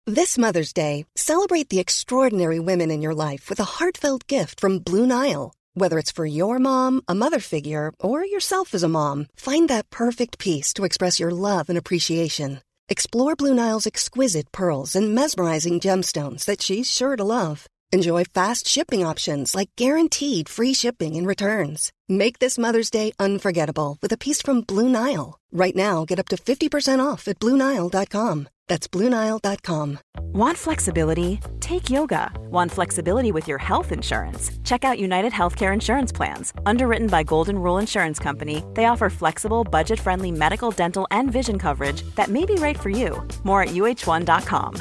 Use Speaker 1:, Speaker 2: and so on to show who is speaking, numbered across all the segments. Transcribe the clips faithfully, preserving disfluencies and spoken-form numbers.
Speaker 1: This Mother's Day, celebrate the extraordinary women in your life with a heartfelt gift from Blue Nile. Whether it's for your mom, a mother figure, or yourself as a mom, find that perfect piece to express your love and appreciation. Explore Blue Nile's exquisite pearls and mesmerizing gemstones that she's sure to love. Enjoy fast shipping options like guaranteed free shipping and returns. Make this Mother's Day unforgettable with a piece from Blue Nile. Right now, get up to fifty percent off at Blue Nile dot com. That's Blue Nile dot com.
Speaker 2: Want flexibility? Take yoga. Want flexibility with your health insurance? Check out United Healthcare Insurance Plans. Underwritten by Golden Rule Insurance Company, they offer flexible, budget-friendly medical, dental, and vision coverage that may be right for you. More at U H one dot com.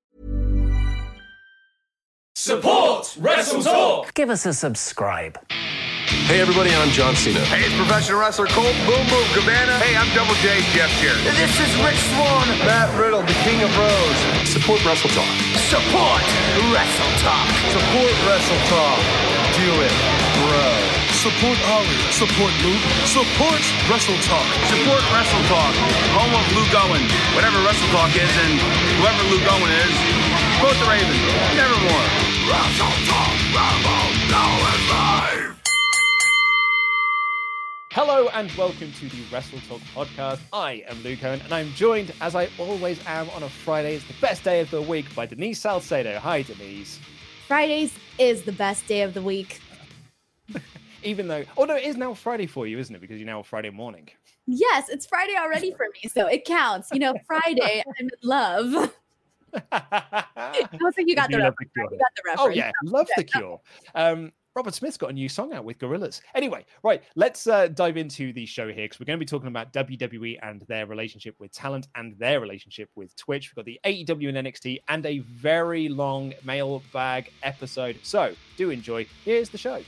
Speaker 3: Support Wrestle Talk!
Speaker 4: Give us a subscribe.
Speaker 5: Hey everybody, I'm John Cena.
Speaker 6: Hey, it's professional wrestler Colt Boom Boom Cabana. Hey, I'm Double J Jeff Jarrett.
Speaker 7: This is Rich Swann.
Speaker 8: Matt Riddle, the King of Bros.
Speaker 5: Support Wrestle Talk.
Speaker 7: Support Wrestle Talk.
Speaker 8: Support Wrestle Talk. Do it, bro.
Speaker 9: Support Ollie. Support Luke. Support Wrestle Talk.
Speaker 6: Support Wrestle Talk. Home of Luke Owen. Whatever Wrestle Talk is, and whoever Luke Owen is, support the Raven. Nevermore.
Speaker 7: Wrestle Talk. Rambo. Now it's live.
Speaker 3: Hello and welcome to the Wrestle Talk podcast. I am Luke Owen and I'm joined, as I always am on a Friday, it's the best day of the week, by Denise Salcedo. Hi, Denise.
Speaker 10: Fridays is the best day of the week.
Speaker 3: Even though, oh no, it is now Friday for you, isn't it? Because you're now Friday morning.
Speaker 10: Yes, it's Friday already for me, so it counts. You know, Friday, I'm in love. I don't think you got, the reference. you got the reference.
Speaker 3: Oh yeah, love the Cure. Um, Robert Smith's got a new song out with Gorillaz. Anyway, right, let's uh, dive into the show here because we're going to be talking about W W E and their relationship with talent and their relationship with Twitch. We've got the A E W and N X T and a very long mailbag episode. So do enjoy. Here's the show.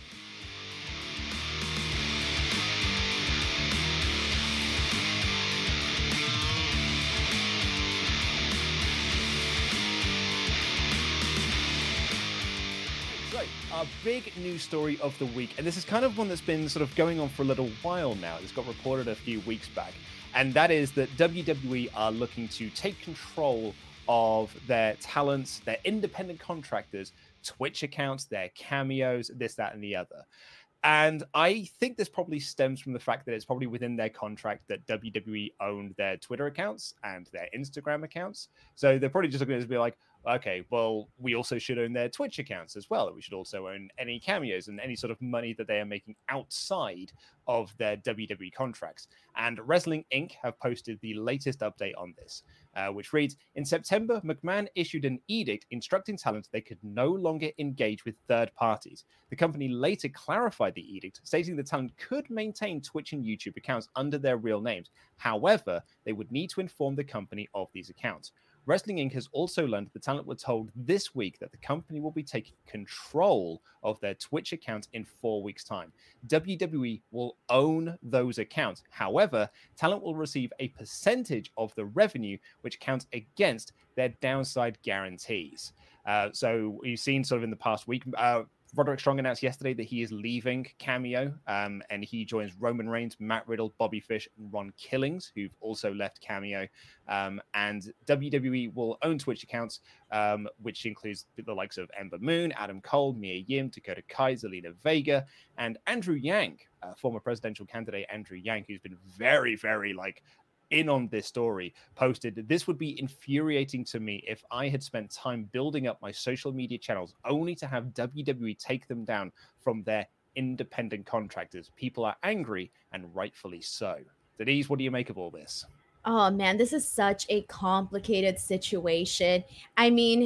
Speaker 3: Our big news story of the week, and this is kind of one that's been sort of going on for a little while now. This got reported a few weeks back, and that is that W W E are looking to take control of their talents, their independent contractors, Twitch accounts, their cameos, this, that, and the other. And I think this probably stems from the fact that it's probably within their contract that W W E owned their Twitter accounts and their Instagram accounts. So they're probably just looking at it as be like, okay, well, we also should own their Twitch accounts as well. We should also own any cameos and any sort of money that they are making outside of their W W E contracts. And Wrestling Incorporated have posted the latest update on this, uh, which reads, in September, McMahon issued an edict instructing talent they could no longer engage with third parties. The company later clarified the edict, stating the talent could maintain Twitch and YouTube accounts under their real names. However, they would need to inform the company of these accounts. Wrestling Incorporated has also learned the talent were told this week that the company will be taking control of their Twitch accounts in four weeks' time. W W E will own those accounts. However, talent will receive a percentage of the revenue, which counts against their downside guarantees. Uh, so we've seen sort of in the past week, uh, Roderick Strong announced yesterday that he is leaving Cameo, um, and he joins Roman Reigns, Matt Riddle, Bobby Fish, and Ron Killings, who've also left Cameo. Um, and W W E will own Twitch accounts, um, which includes the likes of Ember Moon, Adam Cole, Mia Yim, Dakota Kai, Zelina Vega, and Andrew Yang, uh, former presidential candidate Andrew Yang, who's been very, very like in on this story, posted, this would be infuriating to me if I had spent time building up my social media channels only to have W W E take them down from their independent contractors. People are angry, and rightfully so. Denise, what do you make of all this?
Speaker 10: Oh man, this is such a complicated situation. I mean,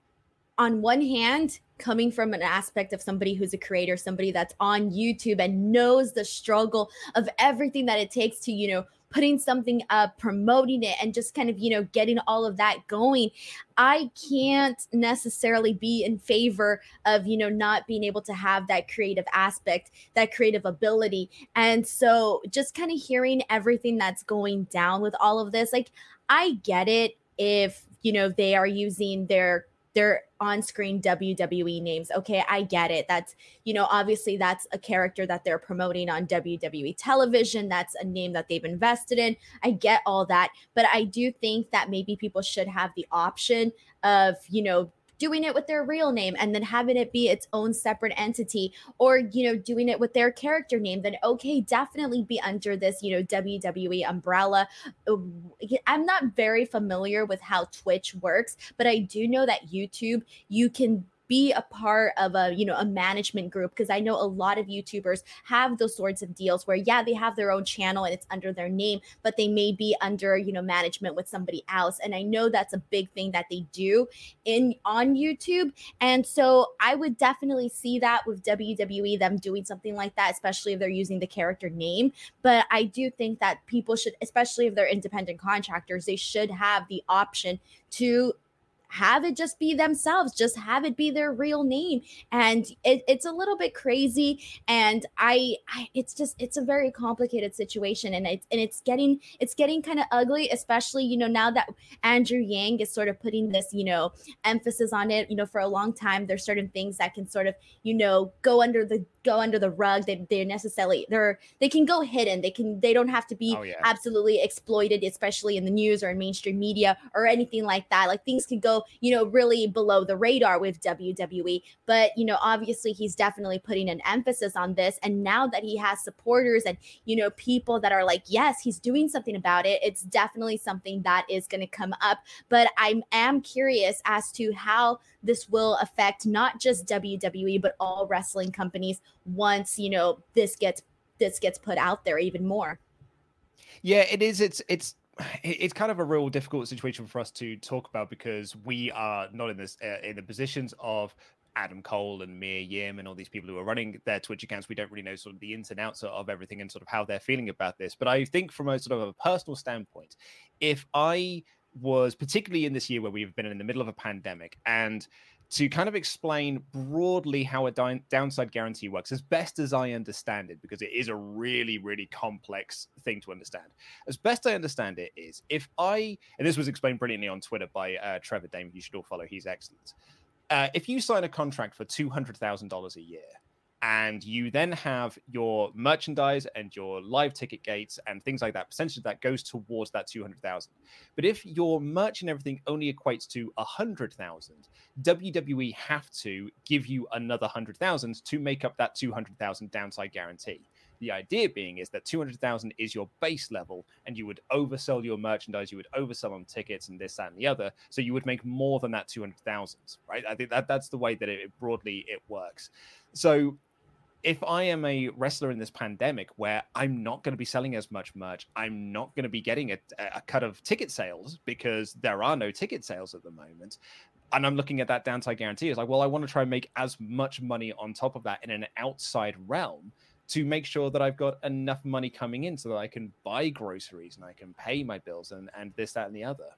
Speaker 10: on one hand, coming from an aspect of somebody who's a creator, somebody that's on YouTube and knows the struggle of everything that it takes to, you know, putting something up, promoting it, and just kind of, you know, getting all of that going. I can't necessarily be in favor of, you know, not being able to have that creative aspect, that creative ability. And so just kind of hearing everything that's going down with all of this, like, I get it if, you know, they are using their their on-screen W W E names. Okay, I get it. That's, you know, obviously that's a character that they're promoting on W W E television. That's a name that they've invested in. I get all that. But I do think that maybe people should have the option of, you know, doing it with their real name and then having it be its own separate entity, or, you know, doing it with their character name, then okay, definitely be under this, you know, W W E umbrella. I'm not very familiar with how Twitch works, but I do know that YouTube, you can be a part of a, you know, a management group, because I know a lot of YouTubers have those sorts of deals where, yeah, they have their own channel and it's under their name, but they may be under, you know, management with somebody else. And I know that's a big thing that they do in on YouTube. And so I would definitely see that with W W E, them doing something like that, especially if they're using the character name. But I do think that people should, especially if they're independent contractors, they should have the option to have it just be themselves, just have it be their real name. And it, it's a little bit crazy. And I, I, it's just, it's a very complicated situation. And it's, and it's getting, it's getting kind of ugly, especially, you know, now that Andrew Yang is sort of putting this, you know, emphasis on it. You know, for a long time, there's certain things that can sort of, you know, go under the, go under the rug. They, they're necessarily, they're, they can go hidden. They can, they don't have to be
Speaker 3: oh, yeah.
Speaker 10: absolutely exploited, especially in the news or in mainstream media or anything like that. Like things can go, you know, really below the radar with W W E. But, you know, obviously he's definitely putting an emphasis on this. And now that he has supporters and, you know, people that are like, yes, he's doing something about it, it's definitely something that is going to come up. But I am curious as to how this will affect not just W W E, but all wrestling companies once, you know, this gets this gets put out there even more.
Speaker 3: Yeah, it is. It's it's it's kind of a real difficult situation for us to talk about, because we are not in this uh, in the positions of Adam Cole and Mia Yim and all these people who are running their Twitch accounts. We don't really know sort of the ins and outs of everything and sort of how they're feeling about this. But I think from a sort of a personal standpoint, if I was particularly in this year where we've been in the middle of a pandemic, and to kind of explain broadly how a di- downside guarantee works, as best as I understand it, because it is a really, really complex thing to understand. As best I understand it is, if I, and this was explained brilliantly on Twitter by uh, Trevor Dame, you should all follow, he's excellent. Uh, if you sign a contract for two hundred thousand dollars a year, and you then have your merchandise and your live ticket gates and things like that, percentage that goes towards that two hundred thousand. But if your merch and everything only equates to one hundred thousand, W W E have to give you another one hundred thousand to make up that two hundred thousand downside guarantee. The idea being is that two hundred thousand is your base level, and you would oversell your merchandise, you would oversell on tickets and this, that, and the other. So you would make more than that two hundred thousand, right? I think that that's the way that it broadly it works. So if I am a wrestler in this pandemic where I'm not going to be selling as much merch, I'm not going to be getting a, a cut of ticket sales because there are no ticket sales at the moment, and I'm looking at that downside guarantee, it's like, well, I want to try and make as much money on top of that in an outside realm to make sure that I've got enough money coming in so that I can buy groceries and I can pay my bills and, and this, that, and the other.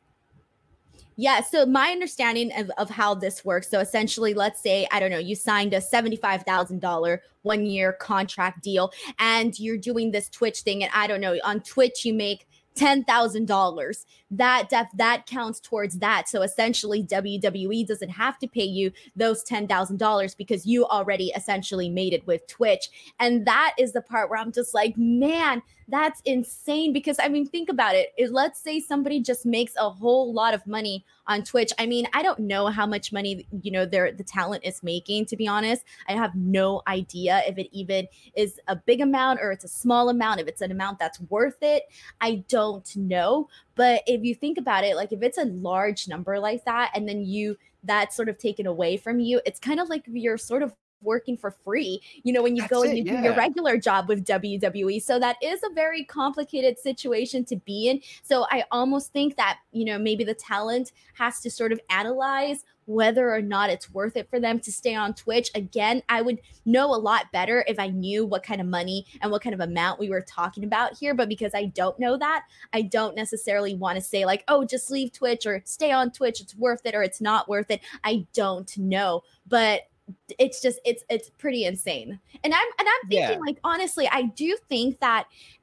Speaker 10: Yeah. So my understanding of, of how this works. So essentially, let's say, I don't know, you signed a seventy-five thousand dollars one year contract deal and you're doing this Twitch thing. And I don't know, on Twitch, you make ten thousand dollars. That def, that counts towards that. So essentially, W W E doesn't have to pay you those ten thousand dollars because you already essentially made it with Twitch. And that is the part where I'm just like, man, that's insane. Because I mean, think about it. If, let's say somebody just makes a whole lot of money on Twitch. I mean, I don't know how much money, you know, their the talent is making, to be honest. I have no idea if it even is a big amount or it's a small amount, if it's an amount that's worth it. I don't know. But if you think about it, like if it's a large number like that, and then you, that's sort of taken away from you, it's kind of like you're sort of working for free, you know, when you That's go and you it, do yeah. your regular job with W W E. So that is a very complicated situation to be in. So I almost think that, you know, maybe the talent has to sort of analyze whether or not it's worth it for them to stay on Twitch. Again, I would know a lot better if I knew what kind of money and what kind of amount we were talking about here. But because I don't know that, I don't necessarily want to say like, oh, just leave Twitch or stay on Twitch. It's worth it or it's not worth it. I don't know. But it's just, it's, it's pretty insane. And I'm, and I'm thinking yeah. like, honestly, I do think that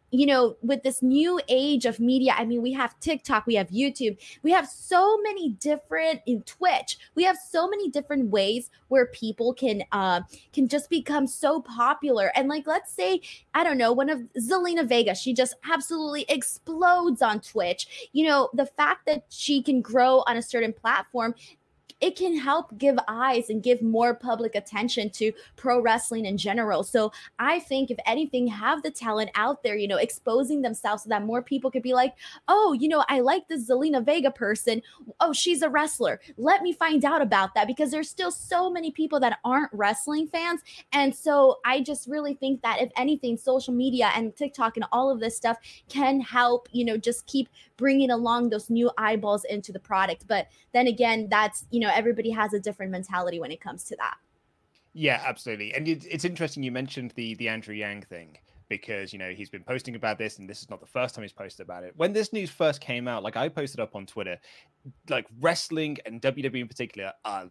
Speaker 10: you know, with this new age of media, I mean, we have TikTok, we have YouTube, we have so many different in Twitch, we have so many different ways where people can uh, can just become so popular. And like, let's say, I don't know, one of Zelina Vega, she just absolutely explodes on Twitch. You know, the fact that she can grow on a certain platform, it can help give eyes and give more public attention to pro wrestling in general. So I think if anything, have the talent out there, you know, exposing themselves so that more people could be like, oh, you know, I like this Zelina Vega person. Oh, she's a wrestler. Let me find out about that, because there's still so many people that aren't wrestling fans. And so I just really think that if anything, social media and TikTok and all of this stuff can help, you know, just keep bringing along those new eyeballs into the product. But then again, that's, you know, everybody has a different mentality when it comes to that.
Speaker 3: Yeah, absolutely. And it's interesting you mentioned the the Andrew Yang thing, because, you know, he's been posting about this, and this is not the first time he's posted about it. When this news first came out, like I posted up on Twitter, like wrestling and W W E in particular are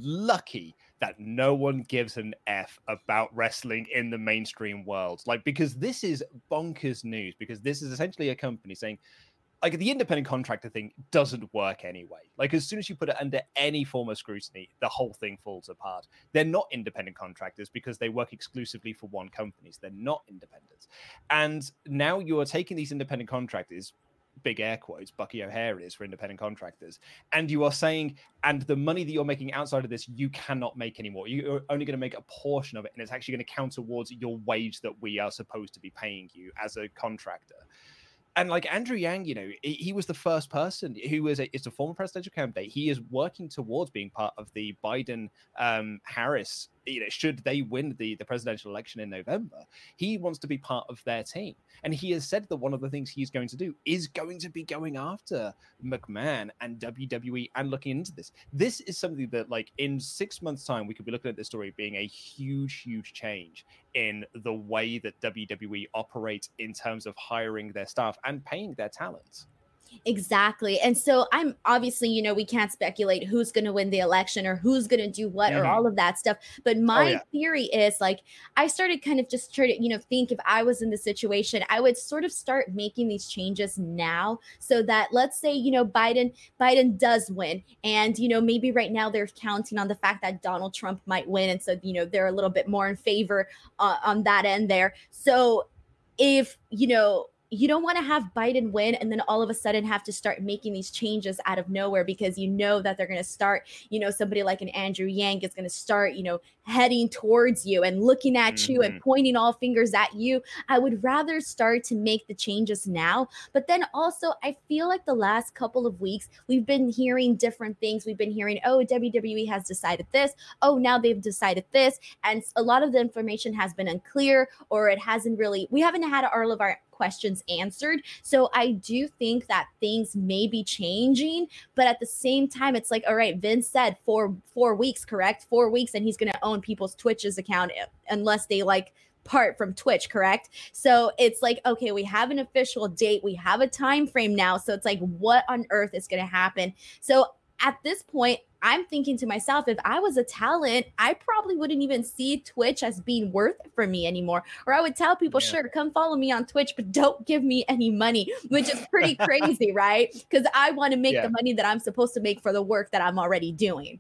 Speaker 3: lucky that no one gives an F about wrestling in the mainstream world. Like, because this is bonkers news, because this is essentially a company saying, like, the independent contractor thing doesn't work anyway. Like, as soon as you put it under any form of scrutiny, the whole thing falls apart. They're not independent contractors because they work exclusively for one company. So they're not independents. And now you are taking these independent contractors, big air quotes, Bucky O'Hare is for independent contractors, and you are saying, and the money that you're making outside of this, you cannot make anymore. You're only going to make a portion of it, and it's actually going to count towards your wage that we are supposed to be paying you as a contractor. And like Andrew Yang, you know, he was the first person who was a, it's a former presidential candidate. He is working towards being part of the Biden um, Harris, you know, should they win the, the presidential election in November, he wants to be part of their team. And he has said that one of the things he's going to do is going to be going after McMahon and W W E and looking into this. This is something that, like, in six months' time, we could be looking at this story being a huge, huge change in the way that W W E operates in terms of hiring their staff and paying their talent.
Speaker 10: Exactly. And so I'm obviously, you know, we can't speculate who's going to win the election or who's going to do what mm-hmm. or all of that stuff. But my oh, yeah. theory is, like, I started kind of just trying to, you know, think if I was in the situation, I would sort of start making these changes now, so that, let's say, you know, Biden, Biden does win. And, you know, maybe right now they're counting on the fact that Donald Trump might win. And so, you know, they're a little bit more in favor uh, on that end there. So if, you know, you don't want to have Biden win and then all of a sudden have to start making these changes out of nowhere, because you know that they're going to start, you know, somebody like an Andrew Yang is going to start, you know, heading towards you and looking at mm-hmm. you and pointing all fingers at you. I would rather start to make the changes now. But then also, I feel like the last couple of weeks, we've been hearing different things. We've been hearing, oh, W W E has decided this. Oh, now they've decided this. And a lot of the information has been unclear, or it hasn't really, we haven't had all of our questions answered. So I do think that things may be changing, but at the same time, it's like, all right, Vince said four four weeks, correct? Four weeks, and he's going to own people's Twitch's account unless they like part from Twitch, correct? So it's like, okay, we have an official date, we have a time frame now. So it's like, what on earth is going to happen? So at this point, I'm thinking to myself, if I was a talent, I probably wouldn't even see Twitch as being worth it for me anymore. Or I would tell people, yeah. sure, come follow me on Twitch, but don't give me any money, which is pretty crazy, right? Because I want to make yeah. the money that I'm supposed to make for the work that I'm already doing.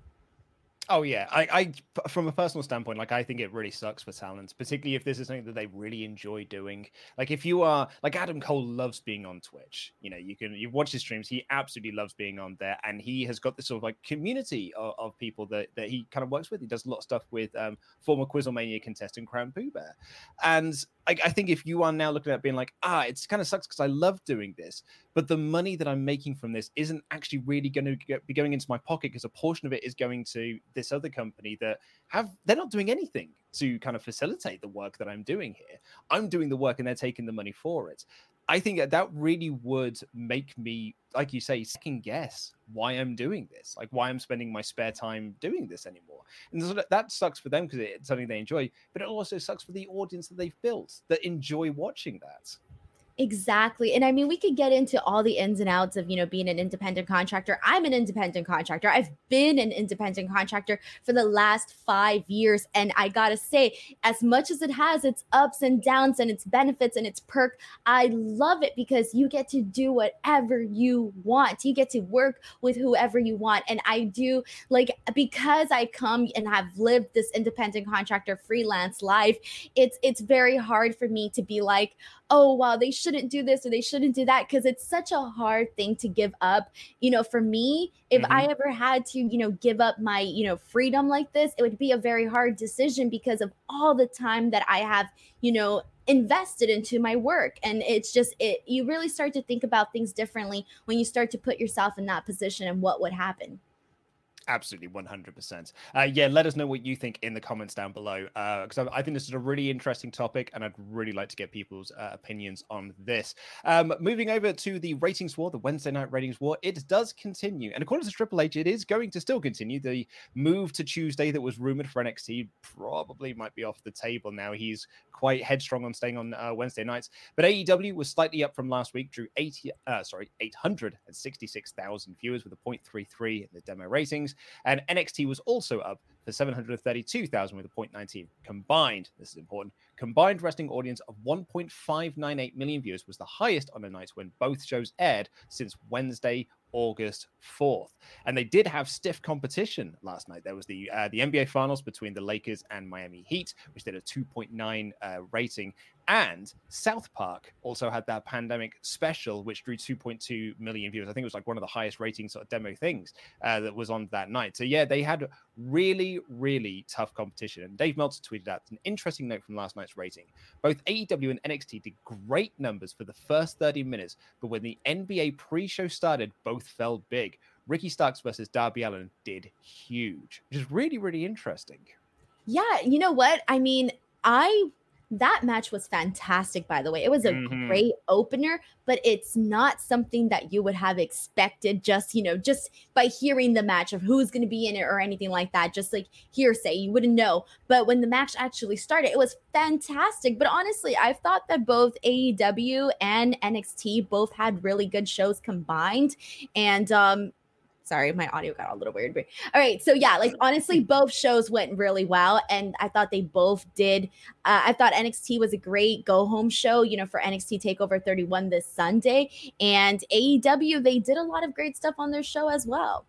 Speaker 3: Oh, yeah. I, I, from a personal standpoint, like, I think it really sucks for talents, particularly if this is something that they really enjoy doing. Like, if you are, like, Adam Cole loves being on Twitch. You know, you can, you watch his streams. He absolutely loves being on there. And he has got this sort of, like, community of, of people that, that he kind of works with. He does a lot of stuff with um, former Quizzlemania contestant Crown Pooh Bear. And I, I think if you are now looking at being like, ah, it's kind of sucks because I love doing this, but the money that I'm making from this isn't actually really going to be going into my pocket, because a portion of it is going to this other company that have, they're not doing anything to kind of facilitate the work that I'm doing here. I'm doing the work and they're taking the money for it. I think that that really would make me, like you say, second guess why I'm doing this, like why I'm spending my spare time doing this anymore. And so that, that sucks for them because it's something they enjoy, but it also sucks for the audience that they've built that enjoy watching that.
Speaker 10: Exactly. And I mean, we could get into all the ins and outs of, you know, being an independent contractor. I'm an independent contractor. I've been an independent contractor for the last five years. And I got to say, as much as it has its ups and downs and its benefits and its perk, I love it because you get to do whatever you want. You get to work with whoever you want. And I do, like, because I come and have lived this independent contractor freelance life, it's it's very hard for me to be like, oh, wow, they shouldn't do this or they shouldn't do that, because it's such a hard thing to give up. You know, for me, if mm-hmm. I ever had to, you know, give up my, you know, freedom like this, it would be a very hard decision because of all the time that I have, you know, invested into my work. And it's just, it, you really start to think about things differently when you start to put yourself in that position and what would happen.
Speaker 3: Absolutely, one hundred percent. Uh, yeah, let us know what you think in the comments down below, because uh, I, I think this is a really interesting topic, and I'd really like to get people's uh, opinions on this. Um, moving over to the ratings war, the Wednesday night ratings war, it does continue. And according to Triple H, it is going to still continue. The move to Tuesday that was rumored for N X T probably might be off the table now. He's quite headstrong on staying on uh, Wednesday nights. But A E W was slightly up from last week, drew eighty, uh, sorry, eight hundred sixty-six thousand viewers with a point three three in the demo ratings. And N X T was also up for seven hundred thirty-two thousand with a point one nine. Combined, this is important, combined wrestling audience of one point five nine eight million viewers was the highest on a night when both shows aired since Wednesday, August fourth. And they did have stiff competition last night. There was the uh, the N B A Finals between the Lakers and Miami Heat, which did a two point nine uh, rating. And South Park also had that pandemic special, which drew two point two million viewers. I think it was like one of the highest rating sort of demo things uh, that was on that night. So yeah, they had really, really tough competition. And Dave Meltzer tweeted out an interesting note from last night's rating. Both A E W and N X T did great numbers for the first thirty minutes, but when the N B A pre-show started, both fell big. Ricky Starks versus Darby Allin did huge, which is really, really interesting.
Speaker 10: Yeah, you know what? I mean, I... that match was fantastic, by the way. It was a mm-hmm. great opener, but it's not something that you would have expected just, you know, just by hearing the match of who's going to be in it or anything like that. Just like hearsay, you wouldn't know. But when the match actually started, it was fantastic. But honestly, I thought that both A E W and N X T both had really good shows combined. And, um, Sorry, my audio got a little weird. But all right. So yeah, like honestly, both shows went really well. And I thought they both did. Uh, I thought N X T was a great go home show, you know, for N X T TakeOver thirty-one this Sunday. And A E W, they did a lot of great stuff on their show as well.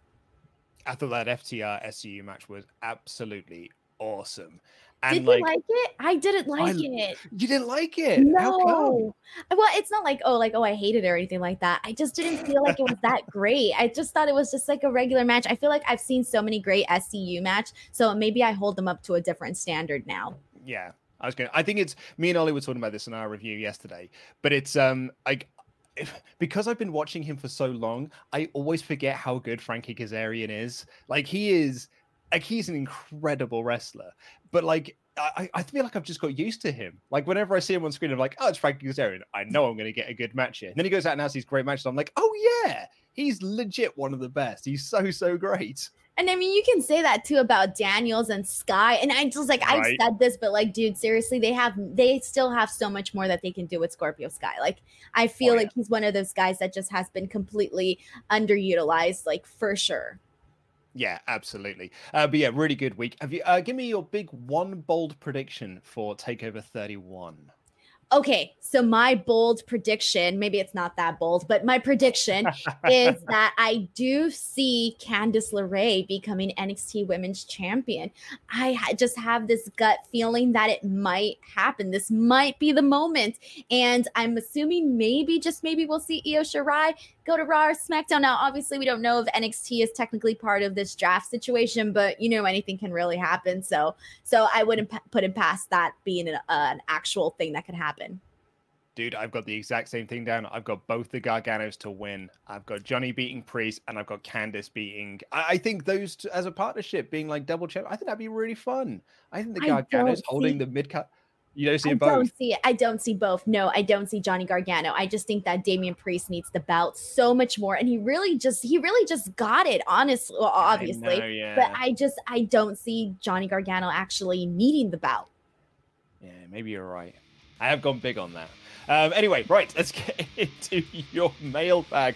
Speaker 3: I thought that F T R S C U match was absolutely awesome. And
Speaker 10: Did
Speaker 3: like,
Speaker 10: you like it? I didn't like
Speaker 3: I,
Speaker 10: it.
Speaker 3: You didn't like it?
Speaker 10: No.
Speaker 3: How come?
Speaker 10: Well, it's not like, oh, like, oh, I hated it or anything like that. I just didn't feel like it was that great. I just thought it was just like a regular match. I feel like I've seen so many great S C U match, so maybe I hold them up to a different standard now.
Speaker 3: Yeah, I was going to, I think it's, me and Ollie were talking about this in our review yesterday, but it's, um, like, If, because I've been watching him for so long, I always forget how good Frankie Kazarian is. Like, he is, like, he's an incredible wrestler, but like, I, I feel like I've just got used to him. Like, whenever I see him on screen, I'm like, oh, it's Frankie Kazarian. I know I'm going to get a good match here. And then he goes out and has these great matches. I'm like, oh yeah, he's legit one of the best. He's so, so great.
Speaker 10: And I mean, you can say that too about Daniels and Sky. And I just like, right. I've said this, but like, dude, seriously, they have, they still have so much more that they can do with Scorpio Sky. Like, I feel oh, yeah. like he's one of those guys that just has been completely underutilized, like for sure.
Speaker 3: Yeah, absolutely. Uh, but yeah, really good week. Have you, uh, give me your big one bold prediction for TakeOver thirty-one.
Speaker 10: Okay, so my bold prediction, maybe it's not that bold, but my prediction is that I do see Candice LeRae becoming N X T Women's Champion. I ha- just have this gut feeling that it might happen. This might be the moment. And I'm assuming maybe, just maybe we'll see Io Shirai go to Raw or SmackDown. Now, obviously, we don't know if N X T is technically part of this draft situation, but, you know, anything can really happen. So so I wouldn't p- put it past that being an, uh, an actual thing that could happen.
Speaker 3: Dude, I've got the exact same thing down. I've got both the Garganos to win. I've got Johnny beating Priest, and I've got Candice beating... I, I think those two, as a partnership, being like double champ, I think that'd be really fun. I think the Garganos holding the mid-cut... You don't see
Speaker 10: I
Speaker 3: them both?
Speaker 10: Don't see it. I don't see both. No, I don't see Johnny Gargano. I just think that Damian Priest needs the belt so much more. And he really just, he really just got it, honestly, well, obviously.
Speaker 3: I know, yeah.
Speaker 10: But I just, I don't see Johnny Gargano actually needing the belt.
Speaker 3: Yeah, maybe you're right. I have gone big on that. Um, anyway, right, let's get into your mailbag.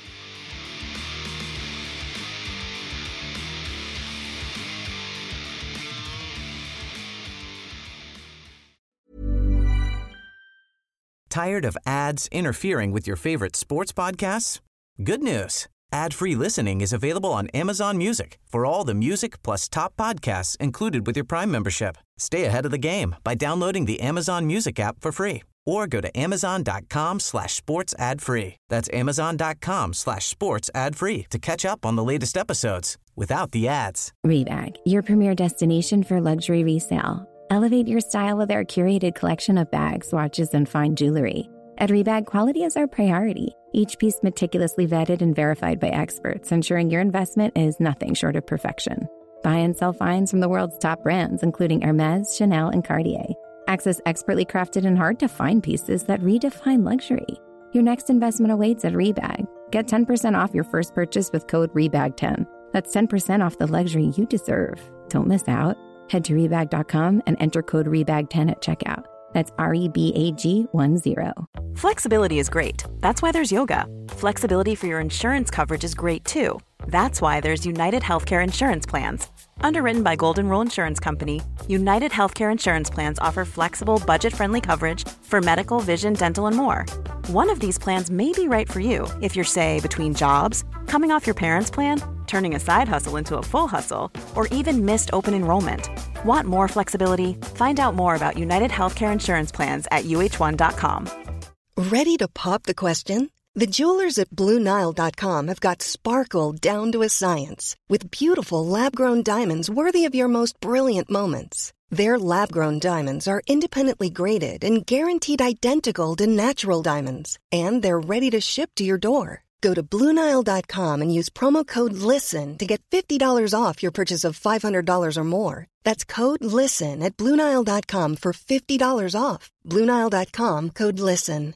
Speaker 4: Tired of ads interfering with your favorite sports podcasts? Good news. Ad-free listening is available on Amazon Music for all the music plus top podcasts included with your Prime membership. Stay ahead of the game by downloading the Amazon Music app for free or go to amazon.com slash sports ad free. That's amazon.com slash sports ad free to catch up on the latest episodes without the ads.
Speaker 11: Rebag, your premier destination for luxury resale. Elevate your style with our curated collection of bags, watches, and fine jewelry. At Rebag, quality is our priority. Each piece meticulously vetted and verified by experts, ensuring your investment is nothing short of perfection. Buy and sell finds from the world's top brands, including Hermes, Chanel, and Cartier. Access expertly crafted and hard-to-find pieces that redefine luxury. Your next investment awaits at Rebag. Get ten percent off your first purchase with code rebag ten. That's ten percent off the luxury you deserve. Don't miss out. Head to rebag dot com and enter code rebag ten at checkout. That's R E B A G one zero.
Speaker 2: Flexibility is great. That's why there's yoga. Flexibility for your insurance coverage is great too. That's why there's United Healthcare Insurance Plans. Underwritten by Golden Rule Insurance Company, United Healthcare Insurance Plans offer flexible, budget-friendly coverage for medical, vision, dental, and more. One of these plans may be right for you if you're, say, between jobs, coming off your parents' plan, turning a side hustle into a full hustle, or even missed open enrollment. Want more flexibility? Find out more about United Healthcare Insurance Plans at U H one dot com.
Speaker 1: Ready to pop the question? The jewelers at Blue Nile dot com have got sparkle down to a science with beautiful lab-grown diamonds worthy of your most brilliant moments. Their lab-grown diamonds are independently graded and guaranteed identical to natural diamonds, and they're ready to ship to your door. Go to Blue Nile dot com and use promo code LISTEN to get fifty dollars off your purchase of five hundred dollars or more. That's code LISTEN at Blue Nile dot com for fifty dollars off. Blue Nile dot com, code LISTEN.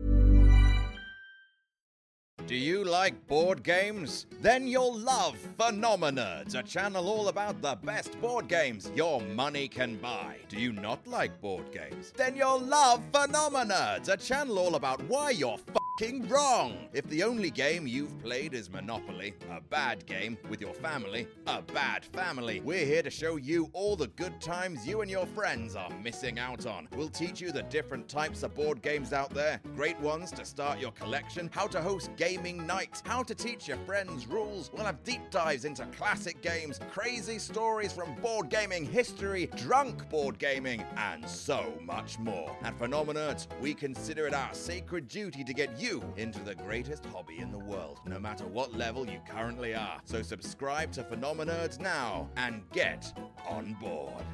Speaker 12: Do you like board games? Then you'll love Phenomenerds, a channel all about the best board games your money can buy. Do you not like board games? Then you'll love Phenomenerds, a channel all about why you're f***ing wrong. If the only game you've played is Monopoly, a bad game with your family, a bad family, we're here to show you all the good times you and your friends are missing out on. We'll teach you the different types of board games out there, great ones to start your collection, how to host games Gaming nights, how to teach your friends rules. We'll have deep dives into classic games, crazy stories from board gaming history, drunk board gaming, and so much more. At Phenomenerds, we consider it our sacred duty to get you into the greatest hobby in the world, no matter what level you currently are. So subscribe to Phenomenerds now and get on board.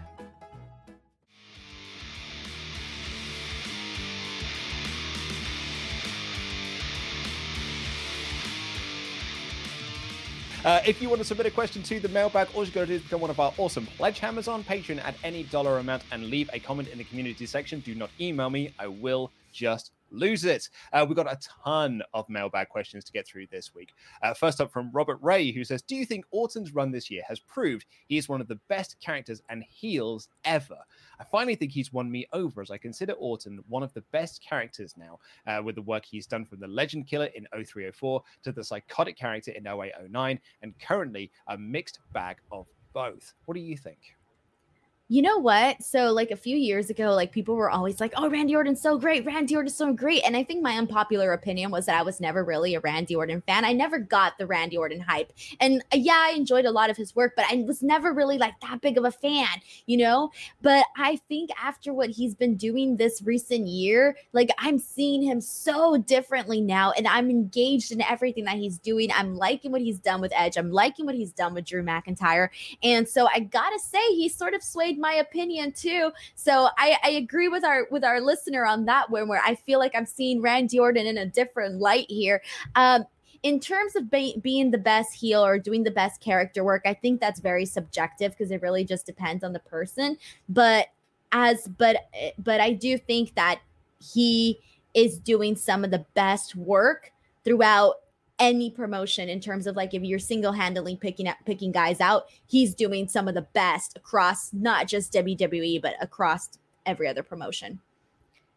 Speaker 3: Uh, if you want to submit a question to the mailbag, all you got to do is become one of our awesome pledge hammers on Patreon at any dollar amount and leave a comment in the community section. Do not email me. I will just lose it. Uh, we've got a ton of mailbag questions to get through this week. Uh, first up from Robert Ray, who says, do you think Orton's run this year has proved he is one of the best characters and heels ever? I finally think he's won me over, as I consider Orton one of the best characters now, uh, with the work he's done from the Legend Killer in oh three oh four to the psychotic character in oh eight oh nine, and currently a mixed bag of both. What do you think?
Speaker 10: You know what? So like a few years ago, like people were always like, oh, Randy Orton's so great. Randy Orton's so great. And I think my unpopular opinion was that I was never really a Randy Orton fan. I never got the Randy Orton hype. And uh, yeah, I enjoyed a lot of his work, but I was never really like that big of a fan, you know? But I think after what he's been doing this recent year, like I'm seeing him so differently now. And I'm engaged in everything that he's doing. I'm liking what he's done with Edge. I'm liking what he's done with Drew McIntyre. And so I gotta say, he sort of swayed my opinion too. So I, I agree with our with our listener on that one, where I feel like I'm seeing Randy Orton in a different light here. Um, in terms of be- being the best heel or doing the best character work, I think that's very subjective because it really just depends on the person. But as but but I do think that he is doing some of the best work throughout any promotion, in terms of like if you're single-handedly picking up picking guys out, he's doing some of the best across not just W W E but across every other promotion.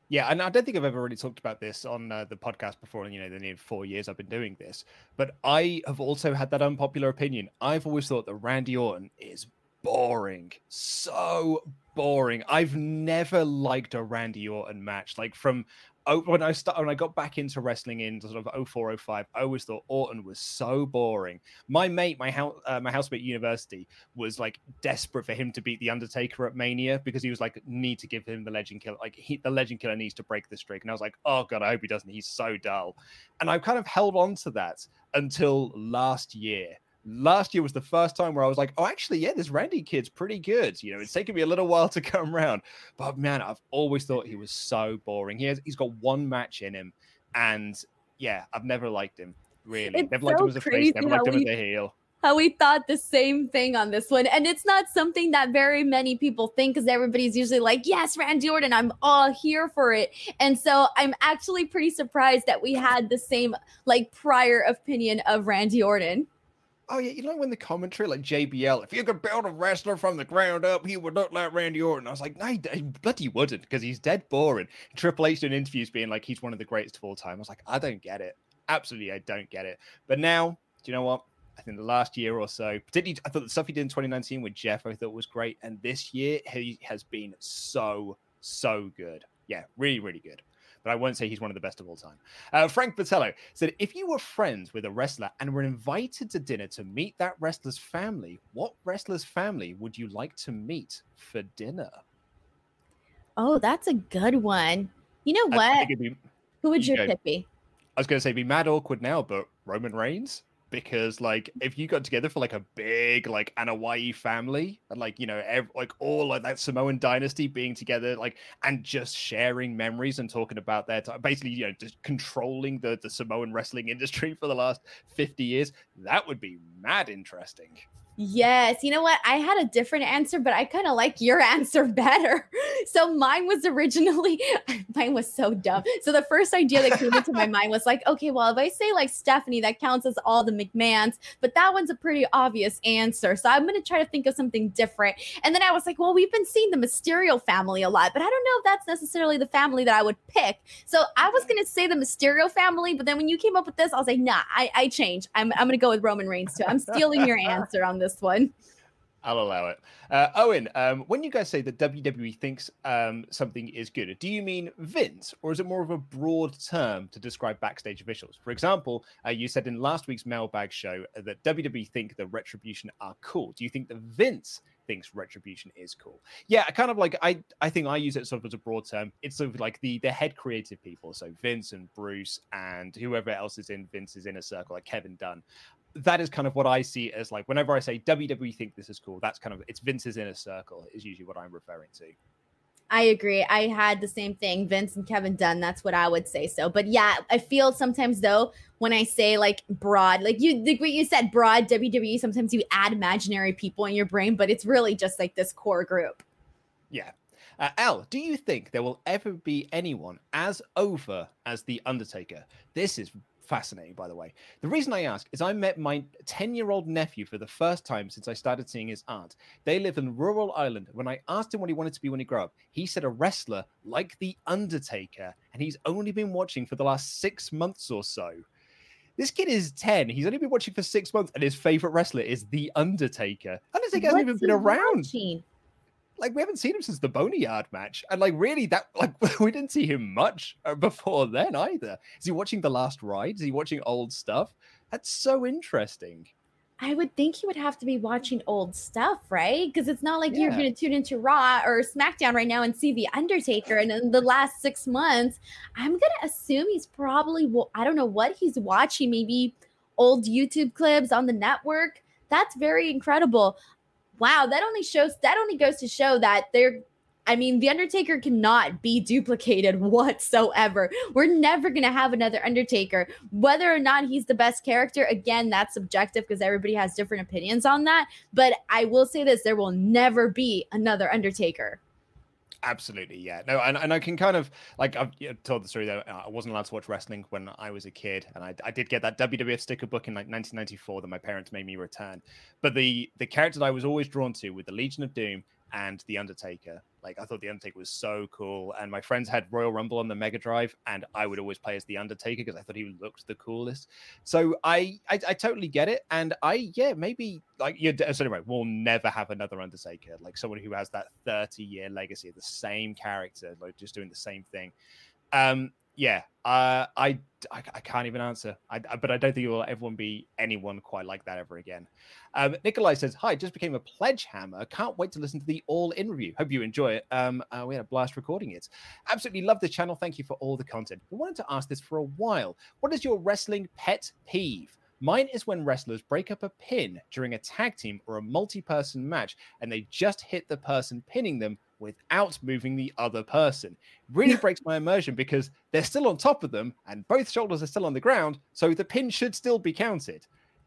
Speaker 3: Yeah, and I don't think I've ever really talked about this on uh, the podcast before. You know, the near four years I've been doing this, but I have also had that unpopular opinion. I've always thought that Randy Orton is boring, so boring. I've never liked a Randy Orton match. Like from oh, when I start, when I got back into wrestling in sort of oh four, oh five, I always thought Orton was so boring. My mate, my house, uh, my housemate at university was like desperate for him to beat the Undertaker at Mania because he was like, need to give him the Legend Killer. Like he, the Legend Killer needs to break the streak. And I was like, oh god, I hope he doesn't. He's so dull. And I've kind of held on to that until last year. Last year was the first time where I was like, oh, actually, yeah, this Randy kid's pretty good. You know, it's taken me a little while to come around. But man, I've always thought he was so boring. He has, he's got one match in him. And yeah, I've never liked him, really.
Speaker 10: It's
Speaker 3: never liked
Speaker 10: so
Speaker 3: him as a face, never liked him
Speaker 10: we,
Speaker 3: as a heel.
Speaker 10: How we thought the same thing on this one. And it's not something that very many people think because everybody's usually like, yes, Randy Orton, I'm all here for it. And so I'm actually pretty surprised that we had the same like prior opinion of Randy Orton.
Speaker 3: Oh, yeah, you know when the commentary, like J B L, if you could build a wrestler from the ground up, he would look like Randy Orton. I was like, no, he, he bloody wouldn't, because he's dead boring. Triple H doing interviews being like, he's one of the greatest of all time. I was like, I don't get it. Absolutely, I don't get it. But now, do you know what? I think the last year or so, particularly, I thought the stuff he did in twenty nineteen with Jeff, I thought was great. And this year, he has been so, so good. Yeah, really, really good. But I won't say he's one of the best of all time. Uh, Frank Vitello said, if you were friends with a wrestler and were invited to dinner to meet that wrestler's family, what wrestler's family would you like to meet for dinner?
Speaker 10: Oh, that's a good one. You know what?
Speaker 3: Be,
Speaker 10: Who would
Speaker 3: you
Speaker 10: your
Speaker 3: go,
Speaker 10: pick be?
Speaker 3: I was going to say be mad awkward now, but Roman Reigns. Because like if you got together for like a big like Anoa'i family and like you know ev- like all like that Samoan dynasty being together like and just sharing memories and talking about their time, basically you know just controlling the the Samoan wrestling industry for the last fifty years, that would be mad interesting.
Speaker 10: Yes. You know what? I had a different answer, but I kind of like your answer better. So mine was originally, mine was so dumb. So the first idea that came into my mind was like, okay, well, if I say like Stephanie, that counts as all the McMahons, but that one's a pretty obvious answer. So I'm going to try to think of something different. And then I was like, well, we've been seeing the Mysterio family a lot, but I don't know if that's necessarily the family that I would pick. So I was going to say the Mysterio family, but then when you came up with this, I was like, nah, I, I changed. I'm, I'm going to go with Roman Reigns too. I'm stealing your answer on this one.
Speaker 3: I'll allow it. Uh, Owen, um, when you guys say that W W E thinks um, something is good, do you mean Vince, or is it more of a broad term to describe backstage officials? For example, uh, you said in last week's mailbag show that W W E think that Retribution are cool. Do you think that Vince thinks Retribution is cool? Yeah, kind of like I, I think I use it sort of as a broad term. It's sort of like the the head creative people, so Vince and Bruce and whoever else is in Vince's inner circle, like Kevin Dunn. That is kind of what I see as like whenever I say W W E think this is cool, that's kind of it's Vince's inner circle is usually what I'm referring to.
Speaker 10: I agree. I had the same thing, Vince and Kevin Dunn. That's what I would say. So, but yeah, I feel sometimes though, when I say like broad, like you, like what you said, broad W W E, sometimes you add imaginary people in your brain, but it's really just like this core group.
Speaker 3: Yeah. Uh, Al, do you think there will ever be anyone as over as The Undertaker? This is fascinating, by the way. The reason I ask is I met my ten-year-old nephew for the first time since I started seeing his aunt. They live in rural Ireland. When I asked him what he wanted to be when he grew up, he said a wrestler like The Undertaker, and he's only been watching for the last six months or so. This kid is ten. He's only been watching for six months, and his favorite wrestler is The Undertaker. Undertaker hasn't even been around.
Speaker 10: Watching?
Speaker 3: Like, we haven't seen him since the Boneyard match. And, like, really, that, like, we didn't see him much before then either. Is he watching The Last Ride? Is he watching old stuff? That's so interesting.
Speaker 10: I would think he would have to be watching old stuff, right? Because it's not like
Speaker 3: Yeah.
Speaker 10: you're going to tune into Raw or SmackDown right now and see The Undertaker. And in the last six months, I'm going to assume he's probably, wa- I don't know what he's watching, maybe old YouTube clips on the network. That's very incredible. Wow, that only shows, that only goes to show that they're, I mean, The Undertaker cannot be duplicated whatsoever. We're never going to have another Undertaker. Whether or not he's the best character, again, that's subjective because everybody has different opinions on that. But I will say this, there will never be another Undertaker.
Speaker 3: Absolutely, yeah. No, and, and I can kind of, like, I've you know, told the story that I wasn't allowed to watch wrestling when I was a kid, and I, I did get that W W F sticker book in like nineteen ninety-four that my parents made me return. But the the character that I was always drawn to with the Legion of Doom and The Undertaker. Like, I thought The Undertaker was so cool. And my friends had Royal Rumble on the Mega Drive, and I would always play as The Undertaker because I thought he looked the coolest. So I, I I totally get it. And I, yeah, maybe, like, you're, so anyway, we'll never have another Undertaker. Like, someone who has that thirty-year legacy of the same character, like, just doing the same thing. Um, yeah, uh, I, I I can't even answer. I, but I don't think it will ever be anyone quite like that ever again. Um, Nikolai says, "Hi, just became a pledge hammer. Can't wait to listen to the All In review. Hope you enjoy it. Um, uh, we had a blast recording it. Absolutely love the channel. Thank you for all the content. I wanted to ask this for a while. What is your wrestling pet peeve? Mine is when wrestlers break up a pin during a tag team or a multi-person match, and they just hit the person pinning them without moving the other person. Really breaks my immersion because they're still on top of them and both shoulders are still on the ground, so the pin should still be counted."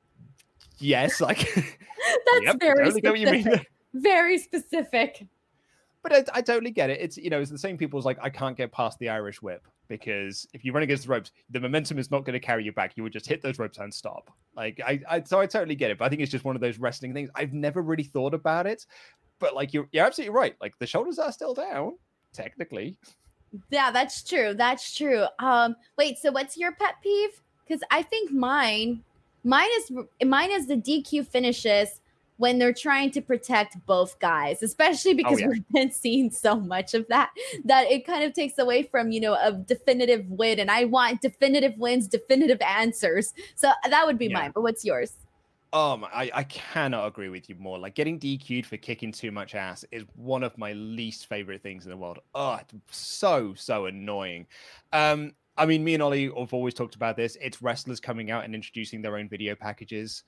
Speaker 3: Yes, like
Speaker 10: that's
Speaker 3: yep,
Speaker 10: very
Speaker 3: totally get what you mean.
Speaker 10: Very specific.
Speaker 3: But I, I totally get it. It's, you know, it's the same people as like, I can't get past the Irish whip because if you run against the ropes, the momentum is not going to carry you back. You would just hit those ropes and stop. Like, I, I, so I totally get it. But I think it's just one of those wrestling things. I've never really thought about it, but like, you're, you're absolutely right. Like, the shoulders are still down, technically.
Speaker 10: Yeah, that's true. That's true. Um, wait, so what's your pet peeve? Because I think mine, mine is mine is the D Q finishes when they're trying to protect both guys, especially because oh, yeah. we've been seeing so much of that, that it kind of takes away from, you know, a definitive win. And I want definitive wins, definitive answers. So that would be yeah. mine. But what's yours?
Speaker 3: Um, I, I cannot agree with you more. Like, getting D Q'd for kicking too much ass is one of my least favorite things in the world. Oh, it's so, so annoying. Um, I mean, me and Ollie have always talked about this. It's wrestlers coming out and introducing their own video packages.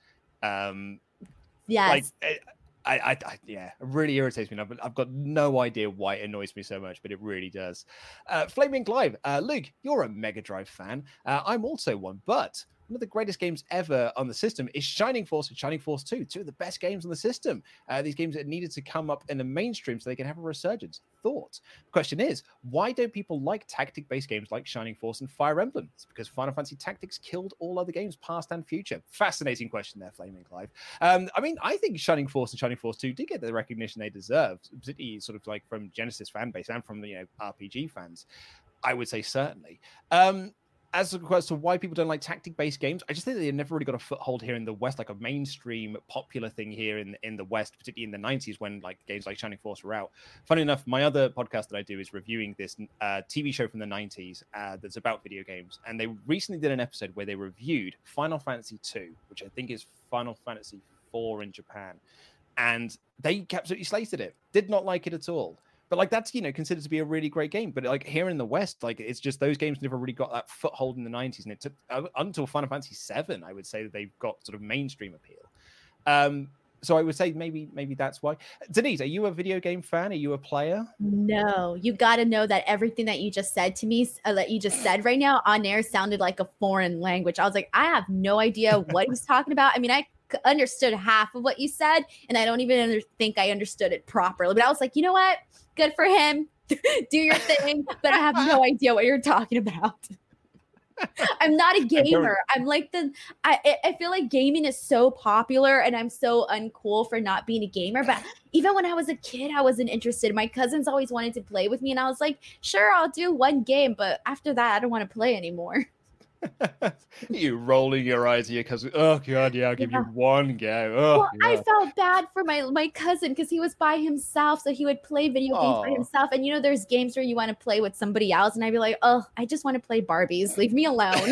Speaker 3: Um,
Speaker 10: Yes.
Speaker 3: Like, I, I, I, yeah, it really irritates me. I've, I've got no idea why it annoys me so much, but it really does. Uh, Flaming Clive, uh, Luke, you're a Mega Drive fan. Uh, I'm also one, but one of the greatest games ever on the system is Shining Force and Shining Force two, two of the best games on the system. Uh, these games that needed to come up in the mainstream so they can have a resurgence. Thought. The question is, why don't people like tactic-based games like Shining Force and Fire Emblem? It's because Final Fantasy Tactics killed all other games, past and future. Fascinating question there, Flaming Clive. Um, I mean, I think Shining Force and Shining Force two did get the recognition they deserved, particularly sort of like from Genesis fan base and from the, you know, R P G fans. I would say certainly. Um, As to why people don't like tactic-based games, I just think they never really got a foothold here in the West, like a mainstream popular thing here in in the West, particularly in the nineties when like games like Shining Force were out. Funny enough, my other podcast that I do is reviewing this uh, T V show from the nineties uh, that's about video games, and they recently did an episode where they reviewed Final Fantasy two, which I think is Final Fantasy four in Japan, and they absolutely slated it. Did not like it at all. But like, that's, you know, considered to be a really great game. But like here in the West, like, it's just those games never really got that foothold in the nineties. And it took uh, until Final Fantasy seven, I would say, that they've got sort of mainstream appeal. Um, so I would say maybe maybe that's why. Denise, are you a video game fan? Are you a player?
Speaker 10: No, you got to know that everything that you just said to me, uh, that you just said right now on air sounded like a foreign language. I was like, I have no idea what he's talking about. I mean, I understood half of what you said, and I don't even under- think I understood it properly. But I was like, you know what? Good for him. Do your thing. But I have no idea what you're talking about. I'm not a gamer. I'm like the, I, I feel like gaming is so popular and I'm so uncool for not being a gamer. But even when I was a kid, I wasn't interested. My cousins always wanted to play with me. And I was like, sure, I'll do one game. But after that, I don't want to play anymore.
Speaker 3: You rolling your eyes here because, oh god, yeah, I'll give yeah. you one go. Oh,
Speaker 10: well,
Speaker 3: yeah.
Speaker 10: I felt bad for my my cousin because he was by himself, so he would play video games oh. by himself. And you know, there's games where you want to play with somebody else, and I'd be like, oh, I just want to play Barbies. Leave me alone.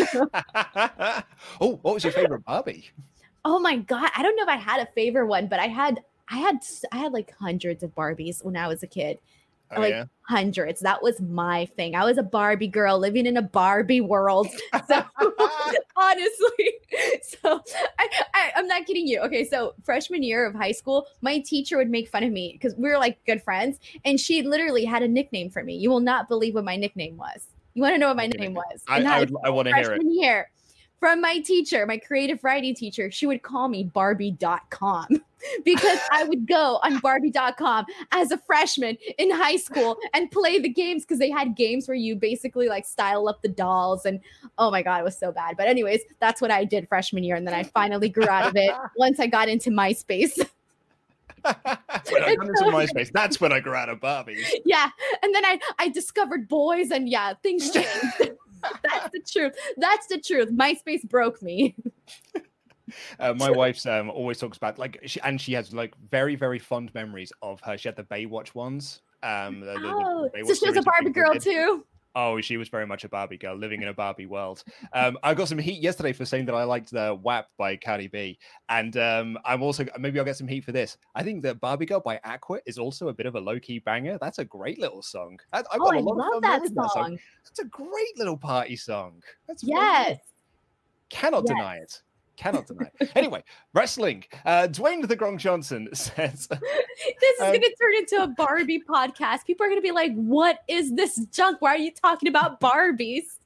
Speaker 3: Oh, what was your favorite Barbie?
Speaker 10: Oh my god, I don't know if I had a favorite one, but I had I had I had like hundreds of Barbies when I was a kid.
Speaker 3: Oh,
Speaker 10: like
Speaker 3: yeah?
Speaker 10: hundreds. That was my thing. I was a Barbie girl living in a Barbie world. So honestly, so I, I, I'm not kidding you. Okay, so freshman year of high school, my teacher would make fun of me because we were like good friends, and she literally had a nickname for me. You will not believe what my nickname was. You want to know what my nickname was?
Speaker 3: I, I, would, I want to hear it.
Speaker 10: Freshman year. From my teacher, my creative writing teacher, she would call me Barbie dot com because I would go on Barbie dot com as a freshman in high school and play the games because they had games where you basically like style up the dolls. And oh my God, it was so bad. But anyways, that's what I did freshman year. And then I finally grew out of it once I got into MySpace.
Speaker 3: when I got into MySpace, that's when I grew out of Barbies.
Speaker 10: Yeah, and then I I discovered boys, and yeah, things changed. That's the truth. That's the truth. MySpace broke me.
Speaker 3: Uh, my wife's um, always talks about like, she, and she has like very, very fond memories of her. She had the Baywatch ones. Um, the,
Speaker 10: oh,
Speaker 3: the, the
Speaker 10: so she was a Barbie girl
Speaker 3: did.
Speaker 10: too.
Speaker 3: Oh, she was very much a Barbie girl, living in a Barbie world. Um, I got some heat yesterday for saying that I liked the W A P by Cardi B, and um, I'm also maybe I'll get some heat for this. I think that Barbie Girl by Aqua is also a bit of a low key banger. That's a great little song. I, I've
Speaker 10: oh,
Speaker 3: got a
Speaker 10: I
Speaker 3: lot
Speaker 10: love
Speaker 3: of fun
Speaker 10: that
Speaker 3: with
Speaker 10: song.
Speaker 3: that song. That's a great little party song. That's
Speaker 10: yes,
Speaker 3: really cannot
Speaker 10: yes.
Speaker 3: deny it. Cannot deny it. Anyway, wrestling. Uh, Dwayne the Gronk Johnson says,
Speaker 10: "This is
Speaker 3: um,
Speaker 10: going to turn into a Barbie podcast. People are going to be like, "What is this junk? Why are you talking about Barbies?"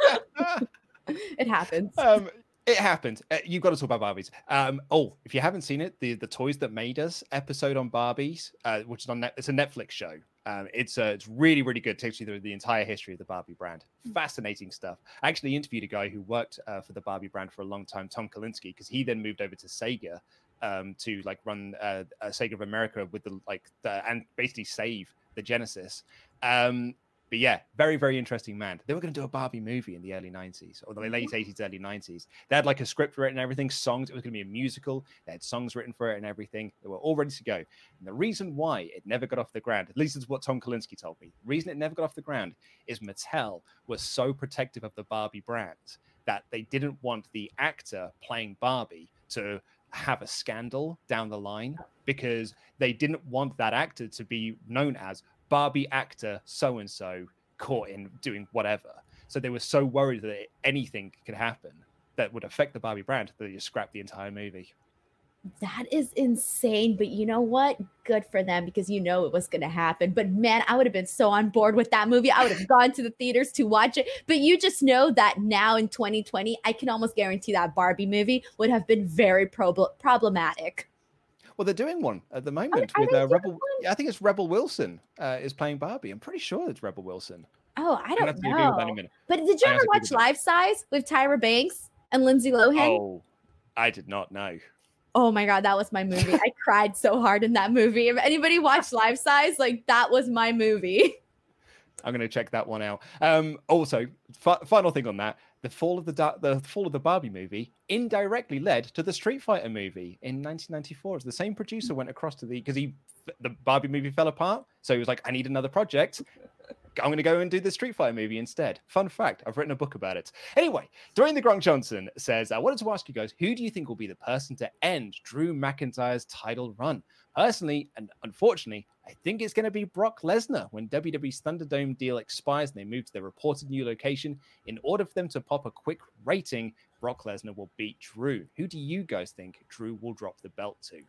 Speaker 10: It happens.
Speaker 3: Um, it happened. Uh, you've got to talk about Barbies. Um, oh, if you haven't seen it, the the Toys That Made Us episode on Barbies, uh, which is on net, it's a Netflix show. Um, it's uh, it's really, really good. It takes you through the entire history of the Barbie brand. Fascinating stuff. I actually interviewed a guy who worked uh, for the Barbie brand for a long time, Tom Kalinske, because he then moved over to Sega um, to like run uh, uh, Sega of America with the like the, and basically save the Genesis. Um, But yeah, very, very interesting man. They were going to do a Barbie movie in the early nineties, or the late eighties, early nineties. They had like a script written and everything, songs. It was going to be a musical. They had songs written for it and everything. They were all ready to go. And the reason why it never got off the ground, at least it's what Tom Kalinske told me, the reason it never got off the ground is Mattel was so protective of the Barbie brand that they didn't want the actor playing Barbie to have a scandal down the line, because they didn't want that actor to be known as Barbie actor so-and-so caught in doing whatever. So they were so worried that anything could happen that would affect the Barbie brand that they just scrapped the entire movie.
Speaker 10: That is insane. But you know what? Good for them, because you know it was going to happen. But man, I would have been so on board with that movie. I would have gone to the theaters to watch it. But you just know that now in twenty twenty, I can almost guarantee that Barbie movie would have been very prob- problematic.
Speaker 3: Well, they're doing one at the moment
Speaker 10: are,
Speaker 3: with
Speaker 10: are
Speaker 3: uh, Rebel. I think it's Rebel Wilson uh, is playing Barbie. I'm pretty sure it's Rebel Wilson.
Speaker 10: Oh, I don't
Speaker 3: know.
Speaker 10: But did you ever watch Life Size with Tyra Banks and Lindsay Lohan?
Speaker 3: Oh, I did not know.
Speaker 10: Oh my God, that was my movie. I cried so hard in that movie. If anybody watched Life Size, like that was my movie.
Speaker 3: I'm going to check that one out. Um, also, f- final thing on that: the fall of the da- the fall of the Barbie movie indirectly led to the Street Fighter movie in nineteen ninety-four. As the same producer went across to the because he the Barbie movie fell apart, so he was like, "I need another project. I'm going to go and do the Street Fighter movie instead." Fun fact: I've written a book about it. Anyway, Dwayne the Gronk Johnson says, "I wanted to ask you guys, who do you think will be the person to end Drew McIntyre's title run? Personally, and unfortunately, I think it's going to be Brock Lesnar when W W E's Thunderdome deal expires and they move to their reported new location. In order for them to pop a quick rating, Brock Lesnar will beat Drew. Who do you guys think Drew will drop the belt to?"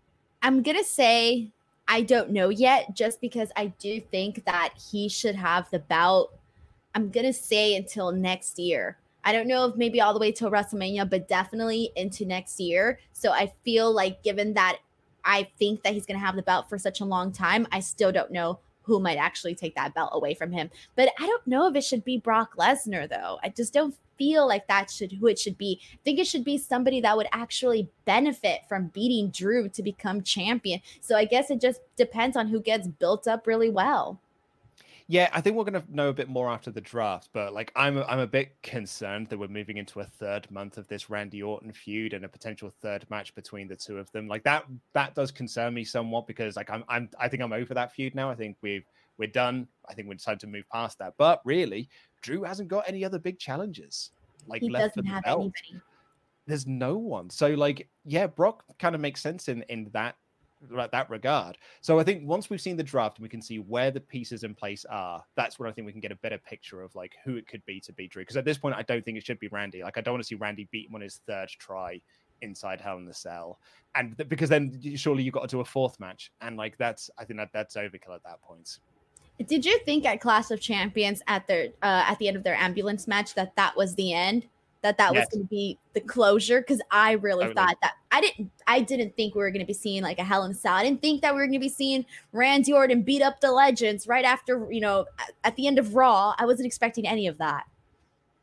Speaker 10: I'm going to say I don't know yet, just because I do think that he should have the belt. I'm going to say until next year. I don't know if maybe all the way till WrestleMania, but definitely into next year. So I feel like given that I think that he's going to have the belt for such a long time, I still don't know who might actually take that belt away from him. But I don't know if it should be Brock Lesnar, though. I just don't feel like that should who it should be. I think it should be somebody that would actually benefit from beating Drew to become champion. So I guess it just depends on who gets built up really well.
Speaker 3: Yeah, I think we're going to know a bit more after the draft, but like I'm I'm a bit concerned that we're moving into a third month of this Randy Orton feud and a potential third match between the two of them. Like that that does concern me somewhat, because like I'm I'm I think I'm over that feud now. I think we've we're done. I think we're time to move past that. But really, Drew hasn't got any other big challenges like
Speaker 10: he
Speaker 3: left for
Speaker 10: doesn't
Speaker 3: the
Speaker 10: have
Speaker 3: belt.
Speaker 10: anybody.
Speaker 3: There's no one. So like yeah, Brock kind of makes sense in in that that regard. So I think once we've seen the draft and we can see where the pieces in place are, that's when I think we can get a better picture of like who it could be to beat Drew. Because at this point, I don't think it should be Randy. Like I don't want to see Randy beat him on his third try inside Hell in the Cell, and th- because then surely you've got to do a fourth match, and like that's I think that that's overkill at that point.
Speaker 10: Did you think at Clash of Champions at their uh, at the end of their ambulance match that that was the end? That that
Speaker 3: Yes.
Speaker 10: was going to be the closure? Because I really
Speaker 3: Totally.
Speaker 10: thought that I didn't I didn't think we were going to be seeing like a Hell in a Cell. I didn't think that we were going to be seeing Randy Orton beat up the Legends right after, you know, at, at the end of Raw. I wasn't expecting any of that.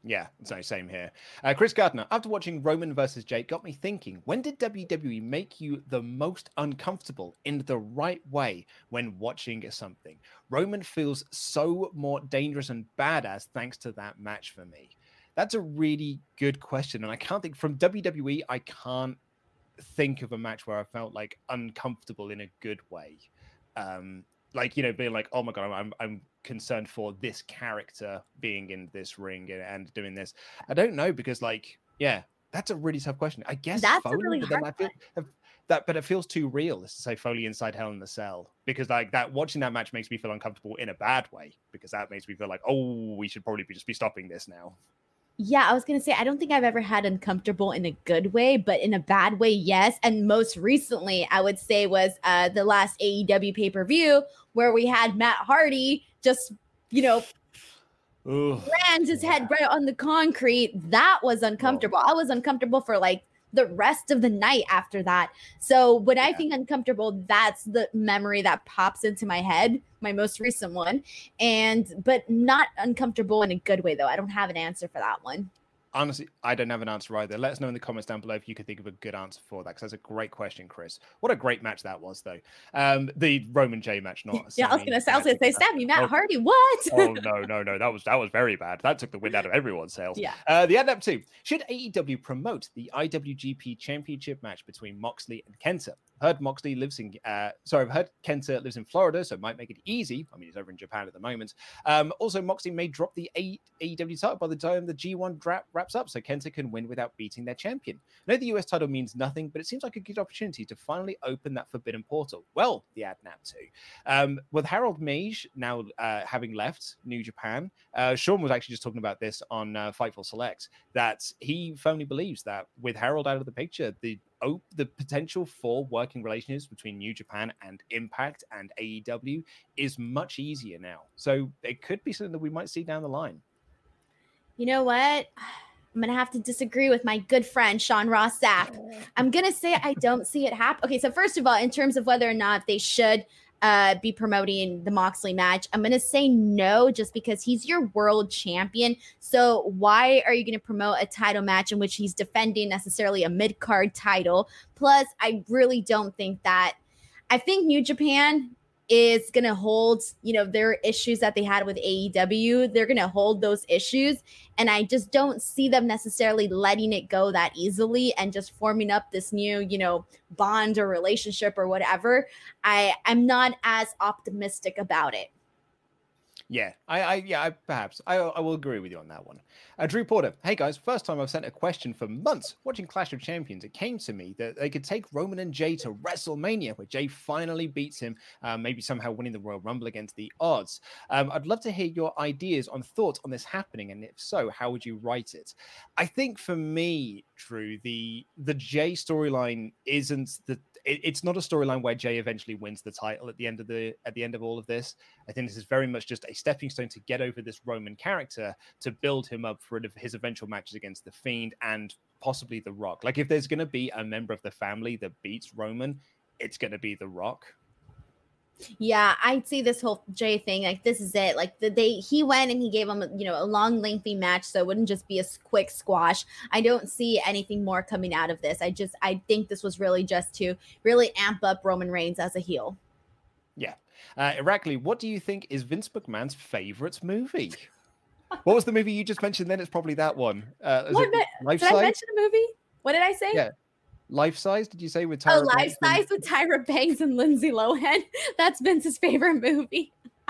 Speaker 3: Yeah, so same here. Uh, Chris Gardner, after watching Roman versus Jake, got me thinking, when did W W E make you the most uncomfortable in the right way when watching something? Roman feels so more dangerous and badass thanks to that match for me. That's a really good question. And I can't think from W W E, I can't think of a match where I felt like uncomfortable in a good way. Um, like, you know, being like, oh my God, I'm I'm concerned for this character being in this ring and, and doing this. I don't know, because like, yeah, that's a really tough question. I guess
Speaker 10: that's
Speaker 3: Foley,
Speaker 10: a really
Speaker 3: but then
Speaker 10: hard
Speaker 3: I feel, that, but it feels too real to say Foley inside Hell in the Cell, because like that watching that match makes me feel uncomfortable in a bad way, because that makes me feel like, oh, we should probably be, just be stopping this now.
Speaker 10: Yeah, I was going to say, I don't think I've ever had uncomfortable in a good way, but in a bad way, yes. And most recently, I would say was uh, the last A E W pay-per-view where we had Matt Hardy just, you know,
Speaker 3: Ooh,
Speaker 10: lands his
Speaker 3: yeah.
Speaker 10: head right on the concrete. That was uncomfortable. Oh. I was uncomfortable for like the rest of the night after that. So when yeah. I think uncomfortable, that's the memory that pops into my head, my most recent one. And, but not uncomfortable in a good way though. I don't have an answer for that one.
Speaker 3: Honestly, I don't have an answer either. Let us know in the comments down below if you could think of a good answer for that, because that's a great question, Chris. What a great match that was, though. Um, the Roman J match, not.
Speaker 10: Yeah, I was gonna say, I was gonna say, Sammy, Matt oh, Hardy, what?
Speaker 3: oh no, no, no, that was that was very bad. That took the wind out of everyone's sails.
Speaker 10: Yeah.
Speaker 3: Uh, the Adept two. Should A E W promote the I W G P Championship match between Moxley and Kenta? Heard Moxley lives in, uh, sorry, I've heard Kenta lives in Florida, so it might make it easy. I mean, he's over in Japan at the moment. Um, also, Moxley may drop the A E W title by the time the G one dra- wraps up, so Kenta can win without beating their champion. I know the U S title means nothing, but it seems like a good opportunity to finally open that forbidden portal. Well, the Adnap too. Um, with Harold Meij now uh, having left New Japan, uh, Sean was actually just talking about this on uh, Fightful Select, that he firmly believes that with Harold out of the picture, the Oh, the potential for working relationships between New Japan and Impact and A E W is much easier now. So it could be something that we might see down the line.
Speaker 10: You know what? I'm going to have to disagree with my good friend, Sean Ross Sapp. I'm going to say I don't see it happen. Okay, so first of all, in terms of whether or not they should uh, be promoting the Moxley match, I'm going to say no, just because he's your world champion. So why are you going to promote a title match in which he's defending necessarily a mid-card title? Plus, I really don't think that, I think New Japan is going to hold, you know, their issues that they had with A E W. They're going to hold those issues. And I just don't see them necessarily letting it go that easily and just forming up this new, you know, bond or relationship or whatever. I, I'm not as optimistic about it.
Speaker 3: Yeah, I, I yeah, I, perhaps. I, I will agree with you on that one. Uh, Drew Porter, hey guys, first time I've sent a question for months. Watching Clash of Champions, it came to me that they could take Roman and Jay to WrestleMania, where Jay finally beats him, uh, maybe somehow winning the Royal Rumble against the odds. Um, I'd love to hear your ideas on thoughts on this happening, and if so, how would you write it? I think for me, Drew, the the Jay storyline isn't the it, it's not a storyline where Jay eventually wins the title at the end of the at the end of all of this. I think this is very much just a stepping stone to get over this Roman character, to build him up for his eventual matches against The Fiend and possibly The Rock. Like, if there's going to be a member of the family that beats Roman, it's going to be The Rock.
Speaker 10: Yeah, I see this whole Jay thing. Like, this is it. Like, the, they he went and he gave him, you know, a long, lengthy match, so it wouldn't just be a quick squash. I don't see anything more coming out of this. I just, I think this was really just to really amp up Roman Reigns as a heel.
Speaker 3: Yeah. Uh, Irakli, what do you think is Vince McMahon's favorite movie? What was the movie you just mentioned then? It's probably that one. Uh,
Speaker 10: what, did
Speaker 3: Life-size?
Speaker 10: I mention a movie? What did I say?
Speaker 3: Yeah. Life Size, did you say, with Tyra
Speaker 10: Oh, Life Size with Tyra Banks and Lindsay Lohan. That's Vince's favorite movie.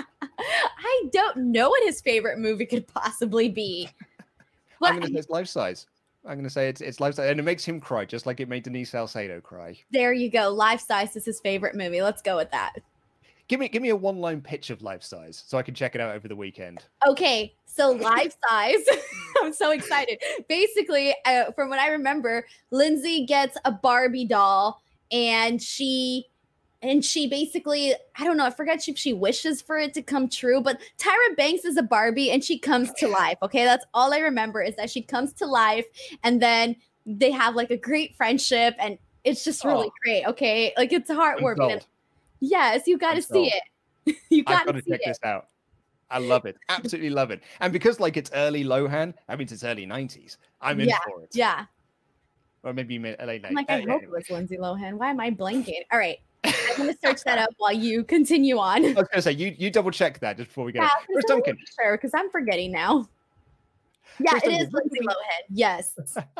Speaker 10: I don't know what his favorite movie could possibly be.
Speaker 3: But I'm going to say it's Life Size. I'm going to say it's it's Life Size, and it makes him cry, just like it made Denise Salcedo cry.
Speaker 10: There you go. Life Size is his favorite movie. Let's go with that.
Speaker 3: Give me give me a one-line pitch of Life Size so I can check it out over the weekend.
Speaker 10: Okay, so Life Size, I'm so excited. Basically, uh, from what I remember, Lindsay gets a Barbie doll, and she and she basically, I don't know, I forget if she wishes for it to come true, but Tyra Banks is a Barbie, and she comes to life. Okay, that's all I remember, is that she comes to life, and then they have like a great friendship, and it's just really oh. great. Okay, like it's heartwarming. Yes, you got to see it. You got to
Speaker 3: check
Speaker 10: it.
Speaker 3: this out. I love it. Absolutely love it. And because like it's early Lohan, that means it's early nineties. I'm in
Speaker 10: yeah,
Speaker 3: for it.
Speaker 10: Yeah.
Speaker 3: Or maybe mid late night.
Speaker 10: I'm like, I
Speaker 3: uh,
Speaker 10: hope
Speaker 3: yeah,
Speaker 10: it
Speaker 3: anyway.
Speaker 10: was Lindsay Lohan. Why am I blanking? All right. I'm going to search that up while you continue on.
Speaker 3: I was going to say, you you double check that just before we go.
Speaker 10: Yeah,
Speaker 3: Chris Duncan.
Speaker 10: Sure, because I'm forgetting now. Yeah,
Speaker 3: Chris
Speaker 10: it
Speaker 3: Duncan,
Speaker 10: is Lindsay Lohan. Yes.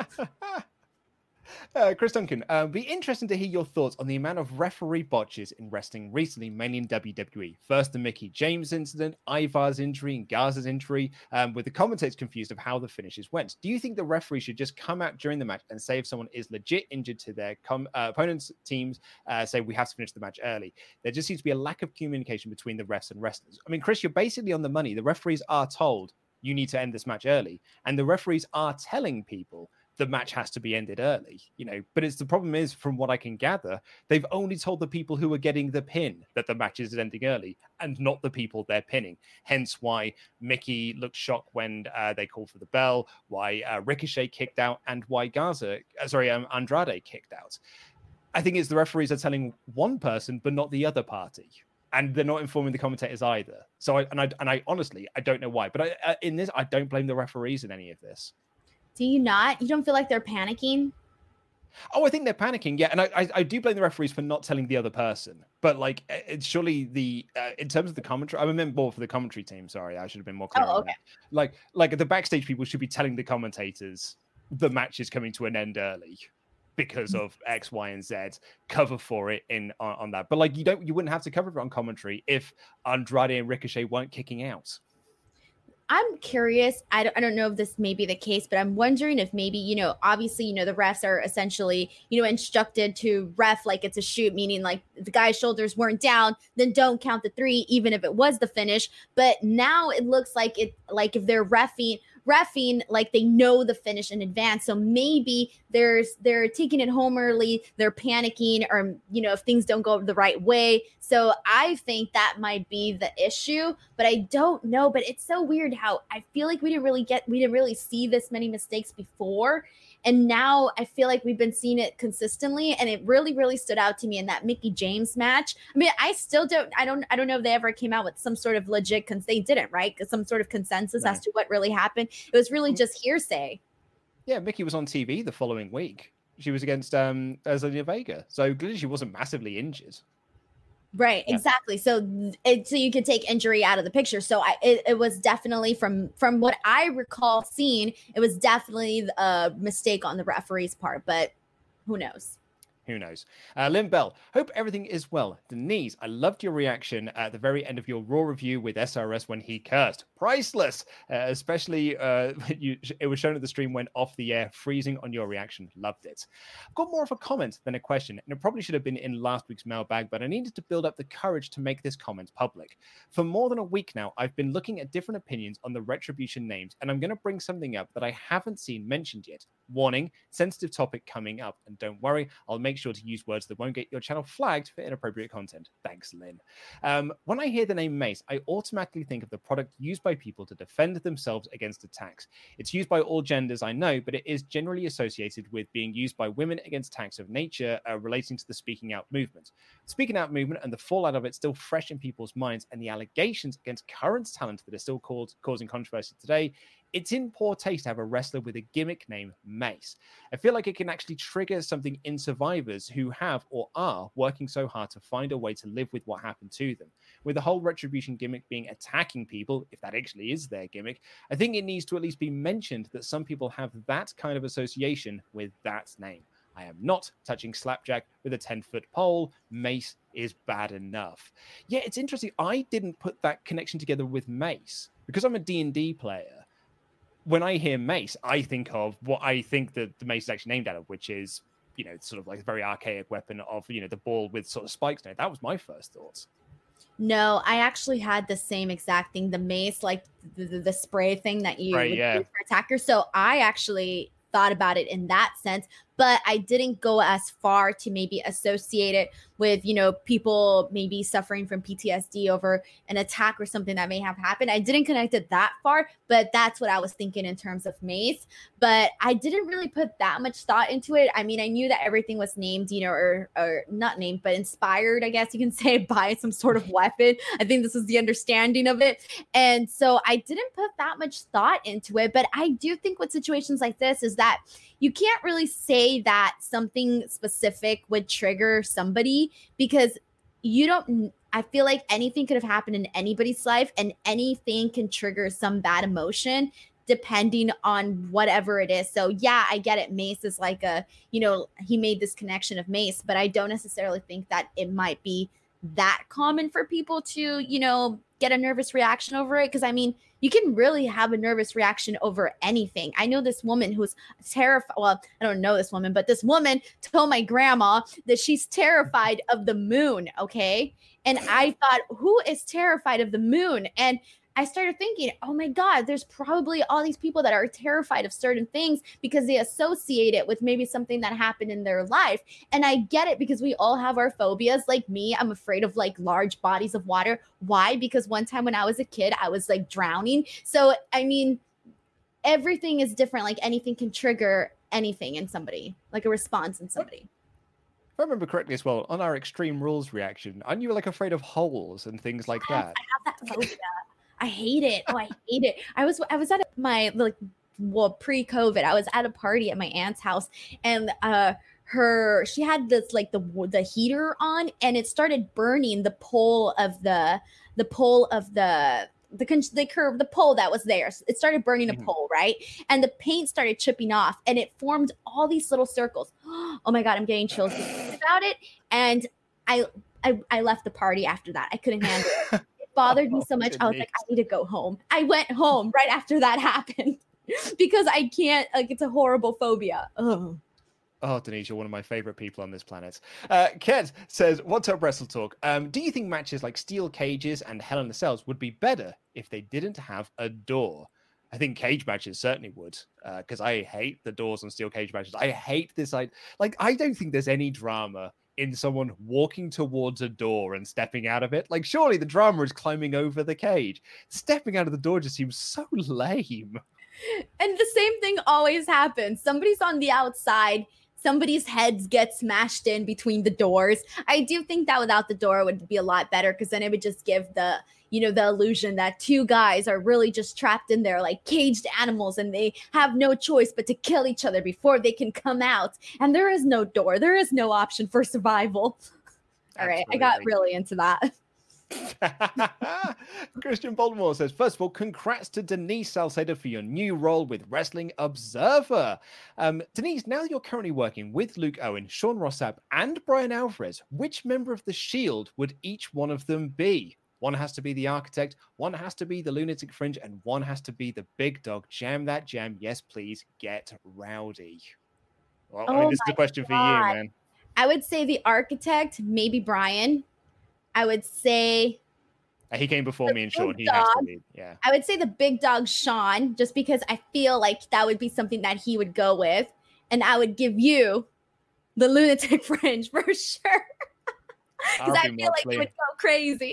Speaker 3: Uh, Chris Duncan, uh, be interesting to hear your thoughts on the amount of referee botches in wrestling recently, mainly in W W E. First, the Mickie James incident, Ivar's injury, and Garza's injury, um, with the commentators confused of how the finishes went. Do you think the referee should just come out during the match and say if someone is legit injured to their com- uh, opponent's teams, uh, say we have to finish the match early? There just seems to be a lack of communication between the refs and wrestlers. I mean, Chris, you're basically on the money. The referees are told you need to end this match early, and the referees are telling people the match has to be ended early, you know, but it's the problem is, from what I can gather, they've only told the people who are getting the pin that the match is ending early and not the people they're pinning. Hence why Mickie looked shocked when uh, they called for the bell, why uh, Ricochet kicked out, and why Garza, uh, sorry, um, Andrade kicked out. I think it's the referees are telling one person, but not the other party. And they're not informing the commentators either. So, I, and I, and I honestly, I don't know why, but I, uh, in this, I don't blame the referees in any of this.
Speaker 10: Do you not? You don't feel like they're panicking?
Speaker 3: Oh, I think they're panicking. Yeah. And I, I, I do blame the referees for not telling the other person. But like, it's surely the, uh, in terms of the commentary, I remember more for the commentary team. Sorry, I should have been more clear.
Speaker 10: Oh,
Speaker 3: on
Speaker 10: okay.
Speaker 3: that. Like, like the backstage people should be telling the commentators the match is coming to an end early because of X, Y, and Z. Cover for it in on, on that. But like, you don't, you wouldn't have to cover it on commentary if Andrade and Ricochet weren't kicking out.
Speaker 10: I'm curious. I don't, I don't know if this may be the case, but I'm wondering if maybe, you know, obviously, you know, the refs are essentially, you know, instructed to ref like it's a shoot, meaning like if the guy's shoulders weren't down, then don't count the three, even if it was the finish. But now it looks like it, like if they're reffing, reffing, like they know the finish in advance. So maybe there's, they're taking it home early, they're panicking, or, you know, if things don't go the right way. So I think that might be the issue, but I don't know. But it's so weird how I feel like we didn't really get, we didn't really see this many mistakes before. And now I feel like we've been seeing it consistently. And it really, really stood out to me in that Mickie James match. I mean, I still don't, I don't, I don't know if they ever came out with some sort of legit, cons- they didn't, right? Some sort of consensus
Speaker 3: Right.
Speaker 10: as to what really happened. It was really just hearsay.
Speaker 3: Yeah, Mickie was on T V the following week. She was against um, Zelina Vega. So clearly she wasn't massively injured.
Speaker 10: Right,
Speaker 3: Yeah.
Speaker 10: exactly. So it, so you could take injury out of the picture. So I, it, it was definitely from from what I recall seeing, it was definitely a mistake on the referee's part, but who knows?
Speaker 3: Who knows? Uh, Lynn Bell, hope everything is well. Denise, I loved your reaction at the very end of your Raw review with S R S when he cursed. Priceless! Uh, especially, uh, you, it was shown at the stream when off the air, freezing on your reaction. Loved it. I've got more of a comment than a question, and it probably should have been in last week's mailbag, but I needed to build up the courage to make this comment public. For more than a week now, I've been looking at different opinions on the Retribution names, and I'm going to bring something up that I haven't seen mentioned yet. Warning, sensitive topic coming up, and don't worry, I'll make sure to use words that won't get your channel flagged for inappropriate content. Thanks, Lynn. Um, when I hear the name Mace, I automatically think of the product used by people to defend themselves against attacks. It's used by all genders, I know, but it is generally associated with being used by women against attacks of nature uh, relating to the speaking out movement. Speaking out movement and the fallout of it still fresh in people's minds, and the allegations against current talent that are still called, causing controversy today. It's in poor taste to have a wrestler with a gimmick name Mace. I feel like it can actually trigger something in survivors who have or are working so hard to find a way to live with what happened to them. With the whole Retribution gimmick being attacking people, if that actually is their gimmick, I think it needs to at least be mentioned that some people have that kind of association with that name. I am not touching Slapjack with a ten-foot pole. Mace is bad enough. Yeah, it's interesting. I didn't put that connection together with Mace because I'm a D and D player. When I hear Mace, I think of what I think that the Mace is actually named out of, which is, you know, sort of like a very archaic weapon of, you know, the ball with sort of spikes in it. That was my first thoughts.
Speaker 10: No, I actually had the same exact thing, the mace, like the, the, the spray thing that you
Speaker 3: Right,
Speaker 10: would
Speaker 3: yeah.
Speaker 10: use for attackers. So I actually thought about it in that sense. but I didn't go as far to maybe associate it with, you know, people maybe suffering from P T S D over an attack or something that may have happened. I didn't connect it that far, but that's what I was thinking in terms of Mace. But I didn't really put that much thought into it. I mean, I knew that everything was named, you know, or, or not named, but inspired, I guess you can say, by some sort of weapon. I think this is the understanding of it. And so I didn't put that much thought into it. But I do think with situations like this is that you can't really say that something specific would trigger somebody, because you don't, I feel like anything could have happened in anybody's life, and anything can trigger some bad emotion depending on whatever it is. So yeah, I get it. Mace is like a, you know, he made this connection of Mace, but I don't necessarily think that it might be that common for people to, you know, get a nervous reaction over it. Because I mean, you can really have a nervous reaction over anything. I know this woman who's terrified. Well, I don't know this woman, but this woman told my grandma that she's terrified of the moon. Okay. And I thought, who is terrified of the moon? And I started thinking, oh my God, there's probably all these people that are terrified of certain things because they associate it with maybe something that happened in their life. And I get it, because we all have our phobias. Like me, I'm afraid of like large bodies of water. Why? Because one time when I was a kid, I was like drowning. So, I mean, everything is different. Like anything can trigger anything in somebody, like a response in somebody.
Speaker 3: If I remember correctly as well, on our Extreme Rules reaction, aren't you like afraid of holes and things like
Speaker 10: yes,
Speaker 3: that?
Speaker 10: I have that phobia. I hate it. Oh, I hate it. I was I was at my like well pre-COVID. I was at a party at my aunt's house, and uh her she had this like the the heater on, and it started burning the pole of the the pole of the the the curve the pole that was there. It started burning a pole, right? And the paint started chipping off, and it formed all these little circles. Oh my God, I'm getting chills about it. And I I I left the party after that. I couldn't handle it. Bothered me so much. I was like, I need to go home. I went home right after that happened because I can't, like, it's a horrible phobia. Ugh.
Speaker 3: Oh, Denise, you're one of my favorite people on this planet. Uh, Ket says, what's up, Wrestle Talk? Um, do you think matches like Steel Cages and Hell in the Cells would be better if they didn't have a door? I think cage matches certainly would, because uh, I hate the doors on Steel Cage matches. I hate this. I, like, I don't think there's any drama in someone walking towards a door and stepping out of it. Like, surely the drama is climbing over the cage. Stepping out of the door just seems so lame.
Speaker 10: And the same thing always happens. Somebody's on the outside, somebody's heads get smashed in between the doors. I do think that without the door would be a lot better, because then it would just give the, you know, the illusion that two guys are really just trapped in there like caged animals, and they have no choice but to kill each other before they can come out. And there is no door. There is no option for survival. All right. I got really into that.
Speaker 3: Christian Baltimore says, first of all, congrats to Denise Salcedo for your new role with Wrestling Observer. Um, Denise, now that you're currently working with Luke Owen, Sean Ross Sapp, and Brian Alvarez, which member of the Shield would each one of them be? One has to be the Architect, one has to be the Lunatic Fringe, and one has to be the Big Dog. Jam that jam. Yes, please get rowdy. Well,
Speaker 10: oh
Speaker 3: I mean, this is a question God. for you, man.
Speaker 10: I would say the Architect, maybe Brian. I would say
Speaker 3: he came before me and Sean. He has to be, yeah.
Speaker 10: I would say the Big Dog Sean, just because I feel like that would be something that he would go with, and I would give you the Lunatic Fringe for sure, because I feel like you would go crazy.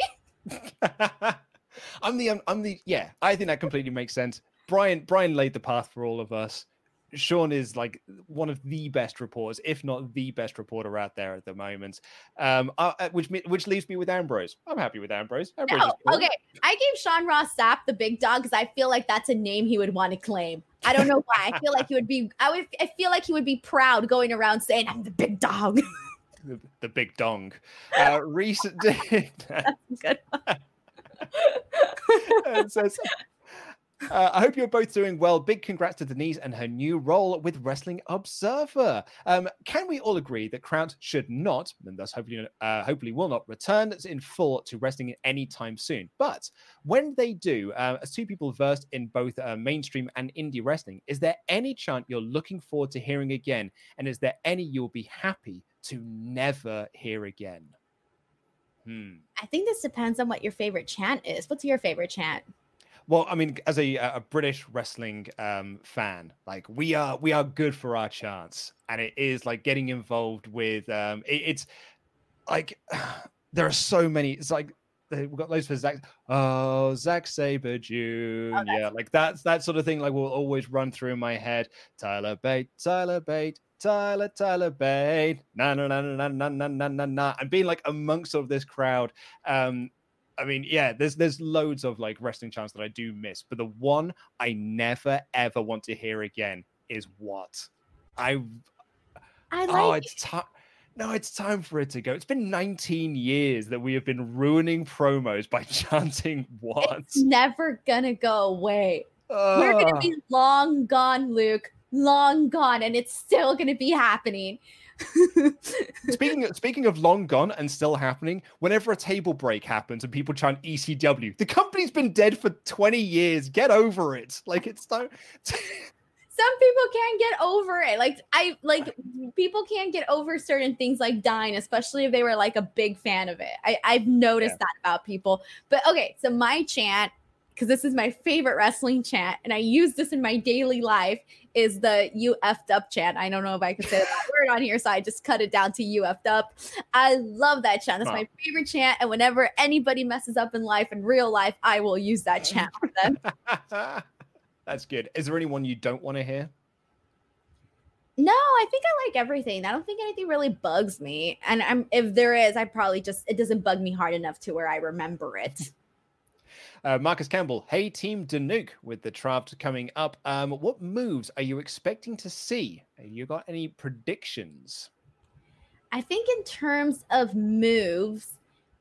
Speaker 3: I'm the I'm, I'm the yeah. I think that completely makes sense. Brian Brian laid the path for all of us. Sean is like one of the best reporters, if not the best reporter out there at the moment. Um, uh, which which leaves me with Ambrose. I'm happy with Ambrose. Ambrose
Speaker 10: no, cool. Okay, I gave Sean Ross Sapp the Big Dog because I feel like that's a name he would want to claim. I don't know why. I feel like he would be. I would. I feel like he would be proud going around saying, "I'm the Big Dog."
Speaker 3: the, the Big Dong. Uh, recent. That's
Speaker 10: good.
Speaker 3: It says. Uh, I hope you're both doing well. Big congrats to Denise and her new role with Wrestling Observer. Um, can we all agree that Kraut should not, and thus hopefully, uh, hopefully will not, return in full to wrestling anytime soon? But when they do, uh, as two people versed in both uh, mainstream and indie wrestling, is there any chant you're looking forward to hearing again? And is there any you'll be happy to never hear again? Hmm.
Speaker 10: I think this depends on what your favorite chant is. What's your favorite chant?
Speaker 3: Well, I mean, as a, a British wrestling um, fan, like we are, we are good for our chance, and it is like getting involved with. Um, it, it's like there are so many. It's like we've got loads for Zack. Oh, Zack Sabre Junior Oh, yeah, like that's that sort of thing. Like will always run through my head. Tyler Bate, Tyler Bate, Tyler, Tyler Bate. Na na na na na na na na na. And being like amongst all of this crowd. Um, I mean, yeah, there's there's loads of like wrestling chants that I do miss, but the one I never ever want to hear again is what I.
Speaker 10: I like.
Speaker 3: Oh, it's time. No, it's time for it to go. It's been nineteen years that we have been ruining promos by chanting what.
Speaker 10: It's never gonna go away.
Speaker 3: Uh,
Speaker 10: We're gonna be long gone, Luke. Long gone, and it's still gonna be happening.
Speaker 3: speaking of, speaking of long gone and still happening, whenever a table break happens and people chant E C W, the company's been dead for twenty years. Get over it. Like it's no.
Speaker 10: Some people can't get over it. Like I like people can't get over certain things like dying, especially if they were like a big fan of it. I, I've noticed yeah. that about people. But okay, so my chant, because this is my favorite wrestling chant, and I use this in my daily life, is the you effed up chant. I don't know if I can say that word on here, so I just cut it down to you effed up. I love that chant. That's oh. my favorite chant. And whenever anybody messes up in life, in real life, I will use that chant for them.
Speaker 3: That's good. Is there anyone you don't want to hear?
Speaker 10: No, I think I like everything. I don't think anything really bugs me. And I'm if there is, I probably just, it doesn't bug me hard enough to where I remember it.
Speaker 3: Uh, Marcus Campbell, hey Team Danuke, with the draft coming up. Um, what moves are you expecting to see? Have you got any predictions?
Speaker 10: I think in terms of moves,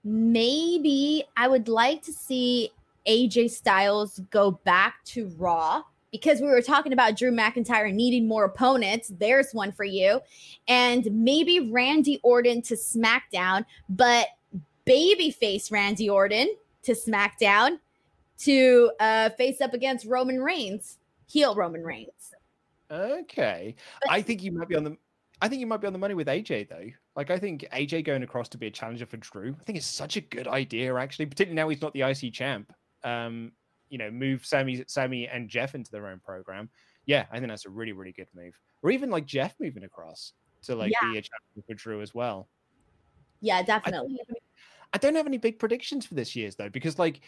Speaker 10: maybe I would like to see A J Styles go back to Raw, because we were talking about Drew McIntyre needing more opponents. There's one for you. And maybe Randy Orton to SmackDown, but babyface Randy Orton to SmackDown to uh, face up against Roman Reigns, heel Roman Reigns.
Speaker 3: Okay. But I think you might be on the I think you might be on the money with A J though. Like I think A J going across to be a challenger for Drew, I think it's such a good idea actually, particularly now he's not the I C champ. Um, you know, move Sammy, Sammy and Jeff into their own program. Yeah, I think that's a really, really good move. Or even like Jeff moving across to like yeah. be a champion for Drew as well.
Speaker 10: Yeah, definitely.
Speaker 3: I, I don't have any big predictions for this year's though, because like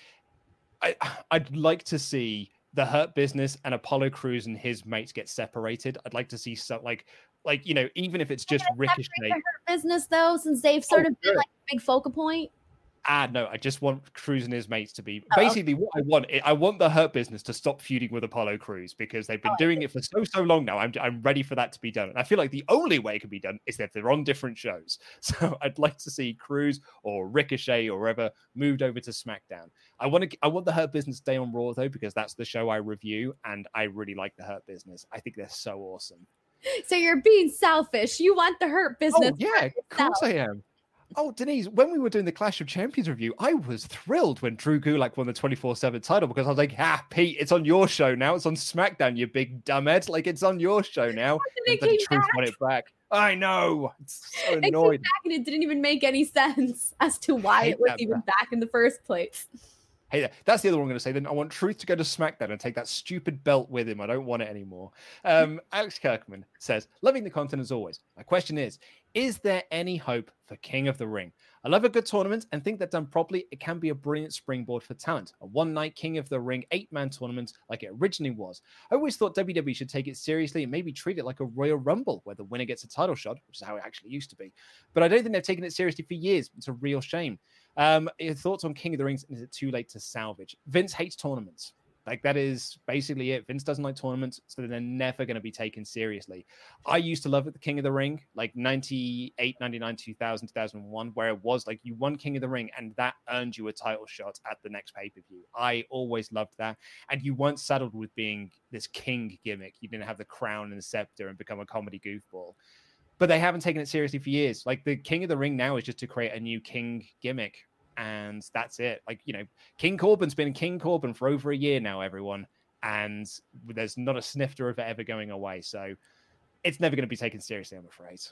Speaker 3: I, I'd like to see the Hurt Business and Apollo Crews and his mates get separated. I'd like to see some like, like you know, even if it's just Ricochet.
Speaker 10: The Hurt Business though, since they've sort oh, of been good. like a big focal point.
Speaker 3: Ah, no, I just want Crews and his mates to be... Oh, basically, okay. what I want, I want the Hurt Business to stop feuding with Apollo Crews, because they've been oh, doing it for so, so long now. I'm, I'm ready for that to be done. And I feel like the only way it can be done is that they're on different shows. So I'd like to see Crews or Ricochet or whoever moved over to SmackDown. I want to. I want the Hurt Business to stay on Raw, though, because that's the show I review, and I really like the Hurt Business. I think they're so awesome.
Speaker 10: So you're being selfish. You want the Hurt Business.
Speaker 3: Oh, yeah, of course I am. Oh, Denise, when we were doing the Clash of Champions review, I was thrilled when Drew Gulak won the twenty-four seven title, because I was like, ah, Pete, it's on your show now. It's on SmackDown, you big dumbhead. Like, it's on your show now. And then Drew won it back. I know. It's so annoying. It came
Speaker 10: back and it didn't even make any sense as to why it was even back. back in the first place.
Speaker 3: Hey, that's the other one I'm going to say. Then I want Truth to go to SmackDown and take that stupid belt with him. I don't want it anymore. Um, Alex Kirkman says, loving the content as always. My question is, is there any hope for King of the Ring? I love a good tournament and think that done properly, it can be a brilliant springboard for talent. A one-night King of the Ring eight-man tournament like it originally was. I always thought W W E should take it seriously and maybe treat it like a Royal Rumble, where the winner gets a title shot, which is how it actually used to be. But I don't think they've taken it seriously for years. It's a real shame. Um, your thoughts on King of the Rings, and is it too late to salvage? Vince hates tournaments. Like, that is basically it. Vince doesn't like tournaments, so they're never going to be taken seriously. I used to love it, the King of the Ring, like ninety-eight, ninety-nine, two thousand, two thousand one, where it was like you won King of the Ring and that earned you a title shot at the next pay-per-view. I always loved that. And you weren't saddled with being this king gimmick. You didn't have the crown and the scepter and become a comedy goofball. But they haven't taken it seriously for years. Like, the King of the Ring now is just to create a new king gimmick. And that's it. Like, you know, King Corbin's been King Corbin for over a year now, everyone. And there's not a snifter of it ever going away. So it's never going to be taken seriously, I'm afraid.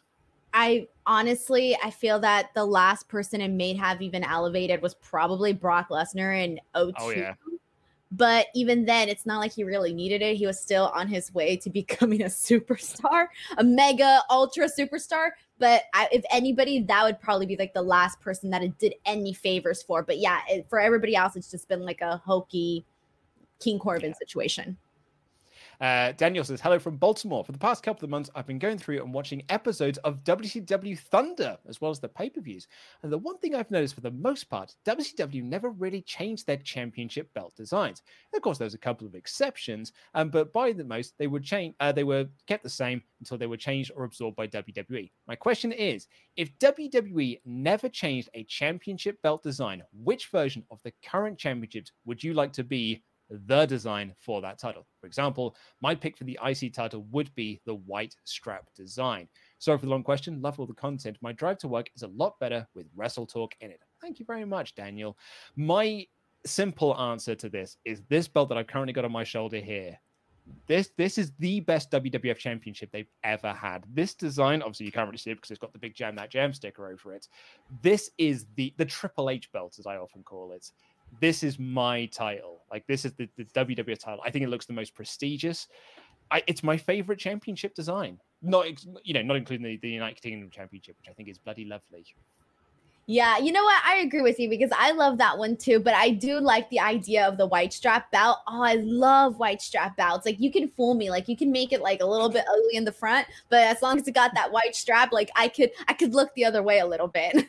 Speaker 10: I honestly, I feel that the last person it may have even elevated was probably Brock Lesnar in oh two.
Speaker 3: Oh, yeah.
Speaker 10: But even then, it's not like he really needed it. He was still on his way to becoming a superstar, a mega ultra superstar. But I, if anybody, that would probably be like the last person that it did any favors for. But yeah, it, for everybody else, it's just been like a hokey King Corbin yeah. situation.
Speaker 3: Uh, Daniel says, hello from Baltimore. For the past couple of months, I've been going through and watching episodes of W C W Thunder, as well as the pay-per-views. And the one thing I've noticed for the most part, W C W never really changed their championship belt designs. And of course, there's a couple of exceptions, um, but by the most, they would change. Uh, they were kept the same until they were changed or absorbed by W W E. My question is, if W W E never changed a championship belt design, which version of the current championships would you like to be the design for that title? For example, my pick for the I C title would be the white strap design. Sorry for the long question. Love all the content. My drive to work is a lot better with Wrestle Talk in it. Thank you very much, Daniel. My simple answer to this is this belt that I've currently got on my shoulder here. This this is the best W W F championship they've ever had. This design, obviously you can't really see it because it's got the big Jam That Jam sticker over it. This is the, the Triple H belt, as I often call it. This is my title. Like, this is the, the W W F title. I think it looks the most prestigious. I, it's my favorite championship design. Not, you know, not including the, the United Kingdom Championship, which I think is bloody lovely.
Speaker 10: Yeah, you know what? I agree with you because I love that one too, but I do like the idea of the white strap belt. Oh, I love white strap belts. Like, you can fool me. Like, you can make it like a little bit ugly in the front, but as long as it got that white strap, like I could I could look the other way a little bit.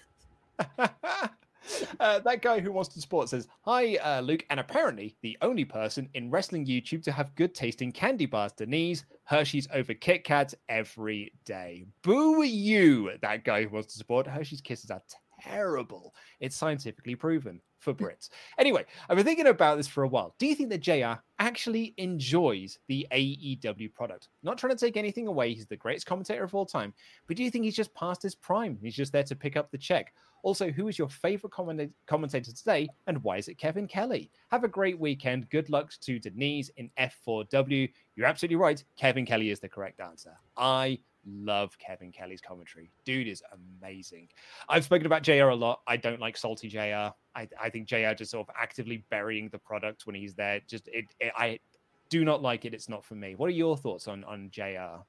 Speaker 3: Uh, that guy who wants to support says, hi, uh, Luke, and apparently the only person in wrestling YouTube to have good tasting candy bars, Denise, Hershey's over Kit Kats every day. Boo you, that guy who wants to support. Hershey's Kisses are terrible. It's scientifically proven for Brits. Anyway, I've been thinking about this for a while. Do you think that J R actually enjoys the A E W product? Not trying to take anything away. He's the greatest commentator of all time. But do you think he's just past his prime? He's just there to pick up the check. Also, who is your favorite comment- commentator today, and why is it Kevin Kelly? Have a great weekend. Good luck to Denise in F four W. You're absolutely right. Kevin Kelly is the correct answer. I love Kevin Kelly's commentary. Dude is amazing. I've spoken about J R a lot. I don't like salty J R. I, I think J R just sort of actively burying the product when he's there. Just it, it, I do not like it. It's not for me. What are your thoughts on, on J R?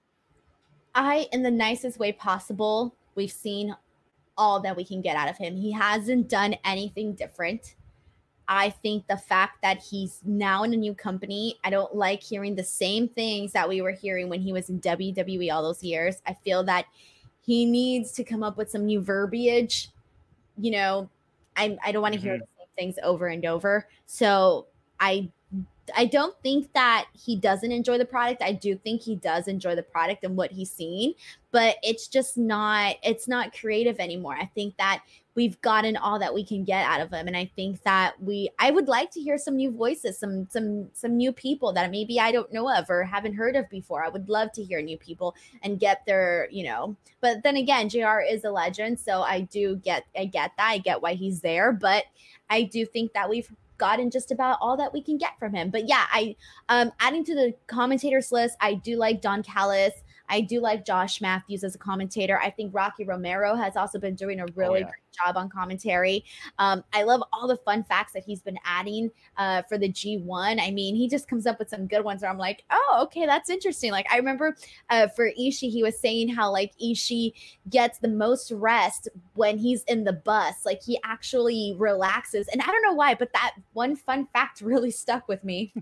Speaker 10: I, in the nicest way possible, we've seen all that we can get out of him. He hasn't done anything different. I think the fact that he's now in a new company, I don't like hearing the same things that we were hearing when he was in W W E all those years. I feel that he needs to come up with some new verbiage. You know, I, I don't want to mm-hmm. hear the same things over and over. So I I don't think that he doesn't enjoy the product. I do think he does enjoy the product and what he's seen, but it's just not, it's not creative anymore. I think that we've gotten all that we can get out of him. And I think that we, I would like to hear some new voices, some, some, some new people that maybe I don't know of or haven't heard of before. I would love to hear new people and get their, you know, but then again, J R is a legend. So I do get, I get that. I get why he's there, but I do think that we've gotten just about all that we can get from him. But yeah, I um adding to the commentators list, I do like Don Callis. I do like Josh Matthews as a commentator. I think Rocky Romero has also been doing a really oh, yeah. great job on commentary. Um, I love all the fun facts that he's been adding uh, for the G one. I mean, he just comes up with some good ones where I'm like, oh, okay, that's interesting. Like I remember uh, for Ishii, he was saying how like Ishii gets the most rest when he's in the bus. Like he actually relaxes. And I don't know why, but that one fun fact really stuck with me.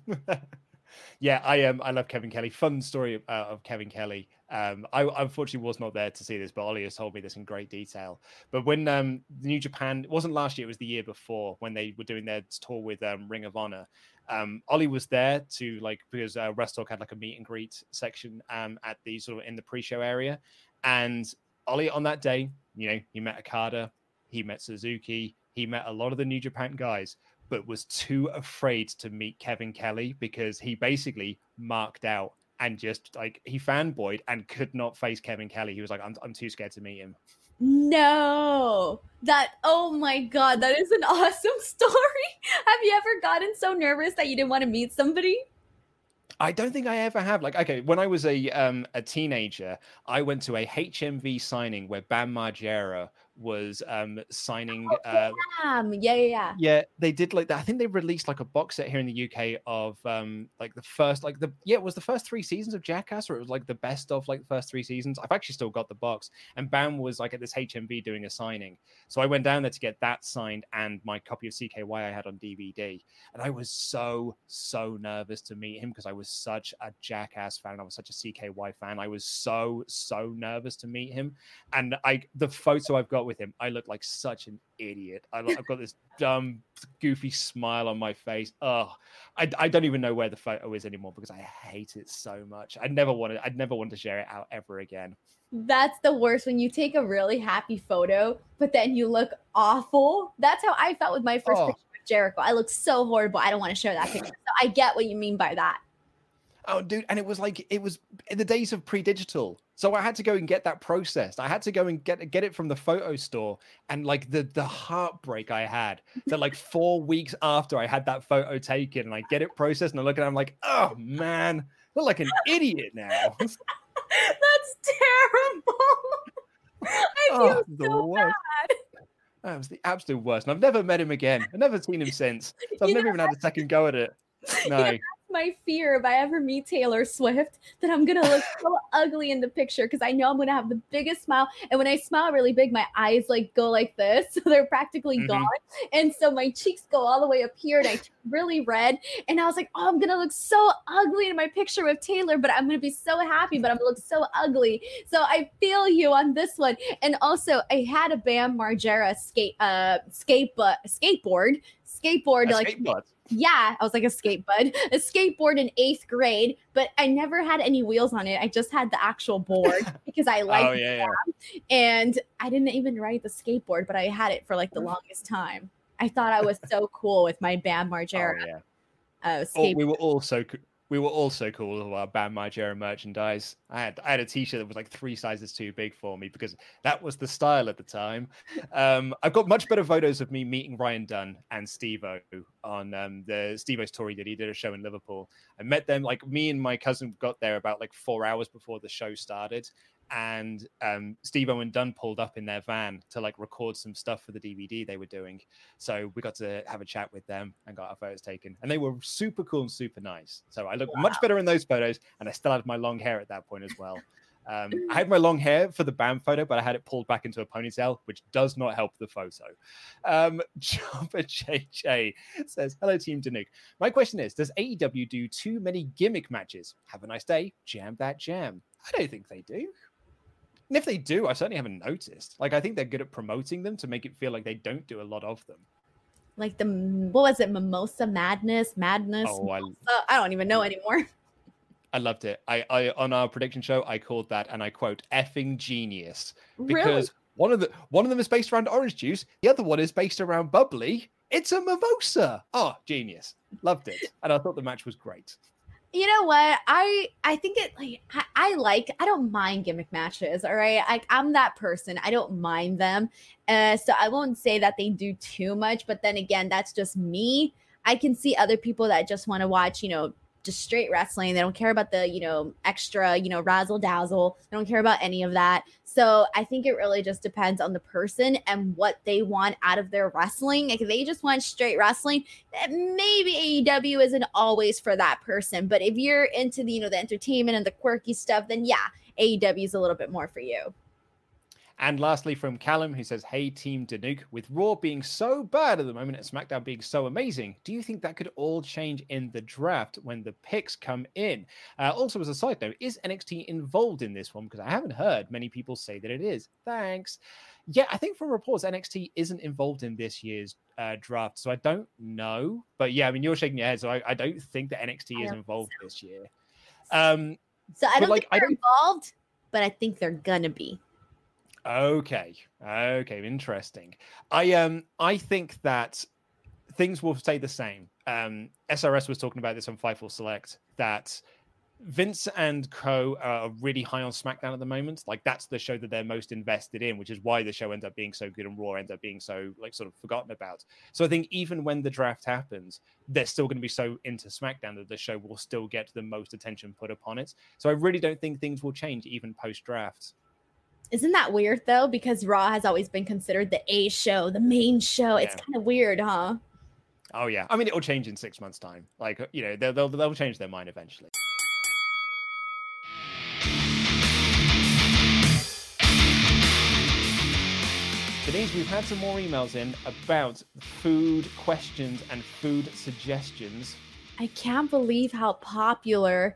Speaker 3: Yeah, I am. Um, I love Kevin Kelly. Fun story uh, of Kevin Kelly. Um, I unfortunately was not there to see this, but Ollie has told me this in great detail. But when um, New Japan, it wasn't last year, it was the year before when they were doing their tour with um, Ring of Honor. Um, Ollie was there to like, because uh, Wrestle Talk had like a meet and greet section um, at the sort of in the pre-show area. And Ollie on that day, you know, he met Okada, he met Suzuki, he met a lot of the New Japan guys, but was too afraid to meet Kevin Kelly because he basically marked out and just like he fanboyed and could not face Kevin Kelly. He was like, I'm, I'm too scared to meet him.
Speaker 10: No, that, oh my God, that is an awesome story. Have you ever gotten so nervous that you didn't want to meet somebody?
Speaker 3: I don't think I ever have. Like, okay, when I was a um, a teenager, I went to a H M V signing where Bam Margera was um, signing.
Speaker 10: Oh,
Speaker 3: uh,
Speaker 10: damn. Yeah, yeah, yeah.
Speaker 3: Yeah, they did like that. I think they released like a box set here in the U K of um, like the first, like the yeah, it was the first three seasons of Jackass, or it was like the best of like the first three seasons. I've actually still got the box, and Bam was like at this H M V doing a signing, so I went down there to get that signed and my copy of C K Y I had on D V D, and I was so so nervous to meet him because I was such a Jackass fan and I was such a C K Y fan. I was so so nervous to meet him, and I the photo I've got with him, I look like such an idiot. I, I've got this dumb, goofy smile on my face. Oh, I, I don't even know where the photo is anymore because I hate it so much. I never wanted, I'd never want to share it out ever again.
Speaker 10: That's the worst when you take a really happy photo, but then you look awful. That's how I felt with my first
Speaker 3: Oh.
Speaker 10: picture of Jericho. I looked so horrible. I don't want to share that picture. So I get what you mean by that.
Speaker 3: Oh, dude, and it was like it was in the days of pre-digital, so I had to go and get that processed. I had to go and get get it from the photo store, and like the the heartbreak I had that like four weeks after I had that photo taken, and I get it processed, and I look at it, I'm like, oh man, I look like an idiot now.
Speaker 10: That's terrible. I feel
Speaker 3: Oh, the
Speaker 10: so
Speaker 3: worst.
Speaker 10: bad.
Speaker 3: That was the absolute worst, and I've never met him again. I've never seen him since, so I've
Speaker 10: You
Speaker 3: never
Speaker 10: know,
Speaker 3: even had a second go at it.
Speaker 10: You
Speaker 3: No.
Speaker 10: know, that's my fear if I ever meet Taylor Swift, that I'm gonna look so ugly in the picture because I know I'm gonna have the biggest smile, and when I smile really big, my eyes like go like this, so they're practically
Speaker 3: Mhm.
Speaker 10: gone, and so my cheeks go all the way up here, and I turn really red, and I was like, oh, I'm gonna look so ugly in my picture with Taylor, but I'm gonna be so happy, but I'm gonna look so ugly. So I feel you on this one, and also I had a Bam Margera skate uh skate uh, skateboard skateboard
Speaker 3: A
Speaker 10: like
Speaker 3: skateboard.
Speaker 10: yeah, I was like a skate bud, a skateboard in eighth grade, but I never had any wheels on it. I just had the actual board because I liked
Speaker 3: Oh yeah, yeah.
Speaker 10: and I didn't even ride the skateboard, but I had it for like the longest time. I thought I was so cool with my Bam Margera
Speaker 3: Oh, yeah.
Speaker 10: uh,
Speaker 3: Oh,
Speaker 10: skateboard.
Speaker 3: we were all so co- we were all so cool with our Bam Margera merchandise. I had I had a T-shirt that was like three sizes too big for me because that was the style at the time. Um, I've got much better photos of me meeting Ryan Dunn and Steve-O on um, the Steve-O's tour he did. He did a show in Liverpool. I met them, like me and my cousin got there about like four hours before the show started. And um, Steve-O and Dunn pulled up in their van to like record some stuff for the D V D they were doing. So we got to have a chat with them and got our photos taken. And they were super cool and super nice. So I looked
Speaker 10: Wow.
Speaker 3: much better in those photos. And I still had my long hair at that point as well. Um, I had my long hair for the Bam photo, but I had it pulled back into a ponytail, which does not help the photo. Um, Jumper J J says, hello, Team Danuk. My question is, does A E W do too many gimmick matches? Have a nice day. Jam that jam. I don't think they do. And if they do, I certainly haven't noticed. Like, I think they're good at promoting them to make it feel like they don't do a lot of them.
Speaker 10: Like the what was it, Mimosa Madness, Madness?
Speaker 3: Oh, I,
Speaker 10: Mimosa? I don't even know anymore.
Speaker 3: I loved it. I, I on our prediction show, I called that, and I quote, effing genius. Because
Speaker 10: Really?
Speaker 3: one of the one of them is based around orange juice, the other one is based around bubbly. It's a mimosa. Oh, genius. Loved it. And I thought the match was great.
Speaker 10: You know what? I I think it like I, I like I don't mind gimmick matches. All right, I, I'm that person. I don't mind them. Uh, so I won't say that they do too much. But then again, that's just me. I can see other people that just want to watch, you know, just straight wrestling. They don't care about the, you know, extra, you know, razzle dazzle. They don't care about any of that. So I think it really just depends on the person and what they want out of their wrestling. Like if they just want straight wrestling, then maybe A E W isn't always for that person. But if you're into the, you know, the entertainment and the quirky stuff, then yeah, A E W is a little bit more for you.
Speaker 3: And lastly, from Callum, who says, hey, Team Danuk, with Raw being so bad at the moment and SmackDown being so amazing, do you think that could all change in the draft when the picks come in? Uh, also, as a side note, is N X T involved in this one? Because I haven't heard many people say that it is. Thanks. Yeah, I think from reports, N X T isn't involved in this year's uh, draft, so I don't know. But yeah, I mean, you're shaking your head, so I, I don't think that N X T is involved so. this year. Um,
Speaker 10: so I don't
Speaker 3: like,
Speaker 10: think they're
Speaker 3: I don't...
Speaker 10: involved, but I think they're gonna be.
Speaker 3: Okay. Okay. Interesting. I um I think that things will stay the same. Um, S R S was talking about this on Fightful Select that Vince and Co are really high on SmackDown at the moment. Like that's the show that they're most invested in, which is why the show ends up being so good and Raw ends up being so like sort of forgotten about. So I think even when the draft happens, they're still going to be so into SmackDown that the show will still get the most attention put upon it. So I really don't think things will change even post draft.
Speaker 10: Isn't that weird though? Because Raw has always been considered the A show, the main show. It's
Speaker 3: Yeah.
Speaker 10: kind of weird, huh?
Speaker 3: Oh yeah, I mean it'll change in six months' time. Like you know they'll they'll, they'll change their mind eventually. Denise, we've had some more emails in about food questions and food suggestions.
Speaker 10: I can't believe how popular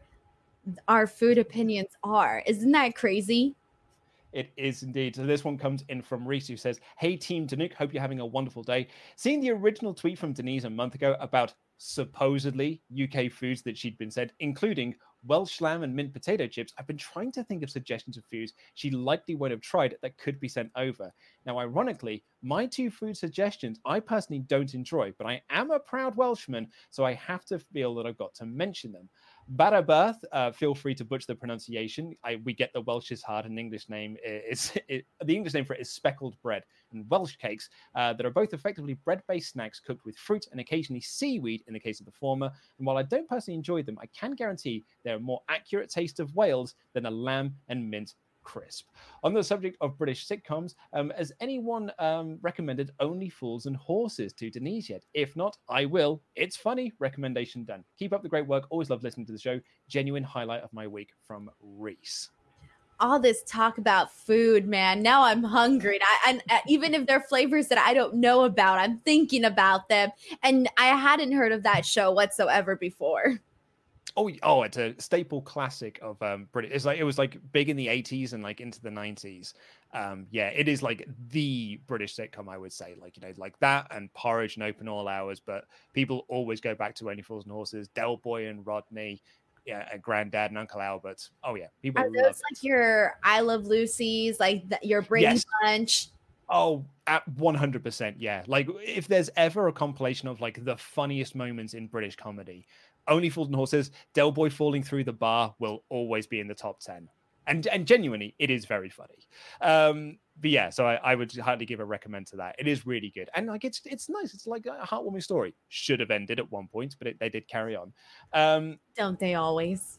Speaker 10: our food opinions are. Isn't that crazy?
Speaker 3: It is indeed. So this one comes in from Reese, who says, "Hey Team Danuk, hope you're having a wonderful day. Seeing the original tweet from Denise a month ago about supposedly U K foods that she'd been said, including Welsh lamb and mint potato chips, I've been trying to think of suggestions of foods she likely won't have tried that could be sent over. Now, ironically, my two food suggestions I personally don't enjoy, but I am a proud Welshman, so I have to feel that I've got to mention them. Baraberth, uh, feel free to butcher the pronunciation. I, we get the Welsh is hard, and English name is, is the English name for it is speckled bread, and Welsh cakes uh, that are both effectively bread-based snacks cooked with fruit and occasionally seaweed in the case of the former. And while I don't personally enjoy them, I can guarantee they're a more accurate taste of Wales than a lamb and mint crisp. On the subject of British sitcoms, um, has anyone um, recommended Only Fools and Horses to Denise yet? If not, I will. It's funny. Recommendation done. Keep up the great work. Always love listening to the show. Genuine highlight of my week from Reese.
Speaker 10: All this talk about food, man. Now I'm hungry. And, I, and uh, even if they're flavors that I don't know about, I'm thinking about them. And I hadn't heard of that show whatsoever before.
Speaker 3: Oh, oh, it's a staple classic of um British. It's like it was like big in the eighties and like into the nineties. Um, yeah, it is like the British sitcom, I would say. Like, you know, like that and Porridge and Open All Hours, but people always go back to Only Fools and Horses, Del Boy and Rodney, yeah, and Granddad and Uncle Albert. Oh yeah, people
Speaker 10: Are
Speaker 3: love
Speaker 10: those
Speaker 3: it.
Speaker 10: like your I Love Lucy's, like the, your Brady
Speaker 3: Yes.
Speaker 10: Bunch?
Speaker 3: Oh, at one hundred percent, yeah. Like, if there's ever a compilation of like the funniest moments in British comedy, Only Fools and Horses, Del Boy falling through the bar will always be in the top ten. And and genuinely, it is very funny. Um, but yeah, so I, I would hardly give a recommend to that. It is really good. And like it's it's nice. It's like a heartwarming story. Should have ended at one point, but it, they did carry on. Um,
Speaker 10: Don't they always?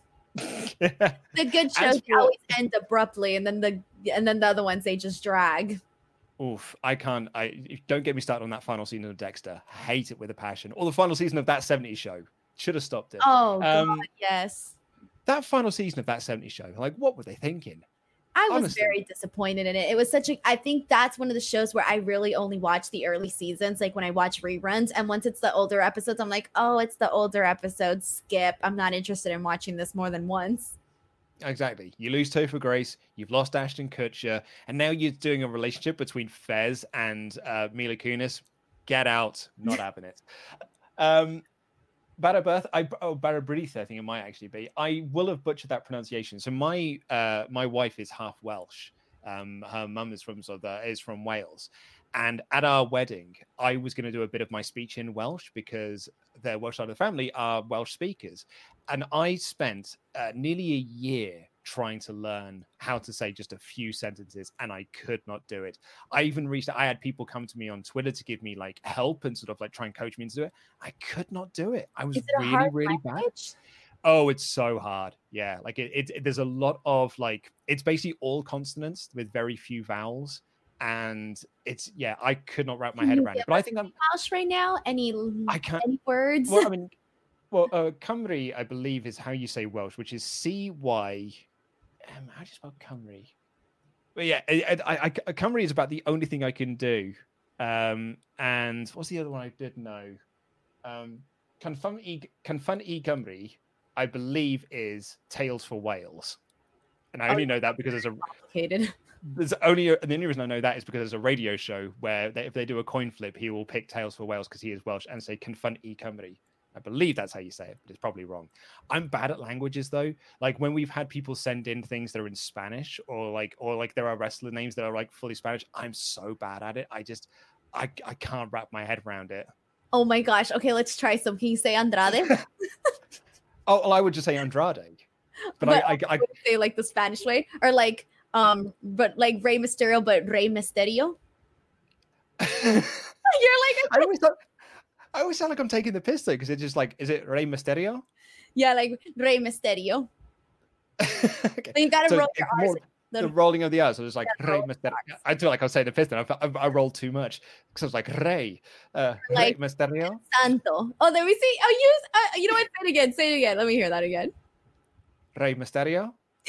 Speaker 10: The good shows
Speaker 3: for-
Speaker 10: always end abruptly, and then the and then the other ones they just drag.
Speaker 3: Oof, I can't. I don't get me started on that final season of Dexter. Hate it with a passion. Or the final season of That seventies Show. Should have stopped it.
Speaker 10: Oh
Speaker 3: Um,
Speaker 10: God, yes.
Speaker 3: That final season of That seventies Show. Like, what were they thinking?
Speaker 10: I was
Speaker 3: honestly.
Speaker 10: very disappointed in it. It was such a, I think that's one of the shows where I really only watch the early seasons, like when I watch reruns. And once it's the older episodes, I'm like, oh, it's the older episodes. Skip. I'm not interested in watching this more than once.
Speaker 3: Exactly. You lose Topher Grace, you've lost Ashton Kutcher, and now you're doing a relationship between Fez and uh, Mila Kunis. Get out. Not having it. Um, Baraberth, I oh Barabrith, I think it might actually be. I will have butchered that pronunciation. So my uh, my wife is half Welsh. Um, her mum is from sort of the, is from Wales, and at our wedding, I was going to do a bit of my speech in Welsh because their Welsh side of the family are Welsh speakers, and I spent uh, nearly a year trying to learn how to say just a few sentences, and I could not do it. I even reached I had people come to me on Twitter to give me like help and sort of like try and coach me into it. I could not do it. I was
Speaker 10: Is it a
Speaker 3: really,
Speaker 10: hard
Speaker 3: really
Speaker 10: language?
Speaker 3: bad. Oh, it's so hard. Yeah, like it, it, it- there's a lot of like it's basically all consonants with very few vowels. And it's yeah, I could not wrap my
Speaker 10: Can
Speaker 3: head
Speaker 10: you
Speaker 3: around it.
Speaker 10: give
Speaker 3: But I
Speaker 10: us
Speaker 3: think I'm
Speaker 10: Welsh right now? Any
Speaker 3: I can't
Speaker 10: any words?
Speaker 3: well, I mean, well, uh, Cymru, I believe, is how you say Welsh, which is C Y. Um, how do you spell Cymru? But yeah, I, I, I, Cymru is about the only thing I can do. Um, and what's the other one I did know? Um, Confun e Confun e Cymru, I believe, is Tales for Wales, and I only know that because there's a
Speaker 10: complicated.
Speaker 3: There's only a, and the only reason I know that is because there's a radio show where they, if they do a coin flip, he will pick Tales for Wales because he is Welsh and say Confun e Cymru. I believe that's how you say it, but it's probably wrong. I'm bad at languages though. Like when we've had people send in things that are in Spanish or like or like there are wrestler names that are like fully Spanish. I'm so bad at it. I just I I can't wrap my head around it.
Speaker 10: Oh my gosh. Okay, let's try some. Can you say Andrade?
Speaker 3: Oh, well, I would just say Andrade. But,
Speaker 10: But
Speaker 3: I, I, I
Speaker 10: would say like the Spanish way, or like um, but like Rey Mysterio, but Rey Mysterio. You're like,
Speaker 3: I always thought, I always sound like I'm taking the piss though, because it's just like, is it Rey Mysterio?
Speaker 10: yeah, like Rey Mysterio.
Speaker 3: Okay.
Speaker 10: So you gotta
Speaker 3: So
Speaker 10: roll
Speaker 3: it's
Speaker 10: your R's.
Speaker 3: more-
Speaker 10: The,
Speaker 3: the rolling of the R's. So it was like Rey Mysterio. I feel like I was saying the fifth, and I, I, I rolled too much because I was like Rey, uh,
Speaker 10: like,
Speaker 3: Rey Mysterio.
Speaker 10: Santo. Oh, there we see. Oh, use. Uh, you know what? Say it again. Say it again. Let me hear that again.
Speaker 3: Rey Mysterio.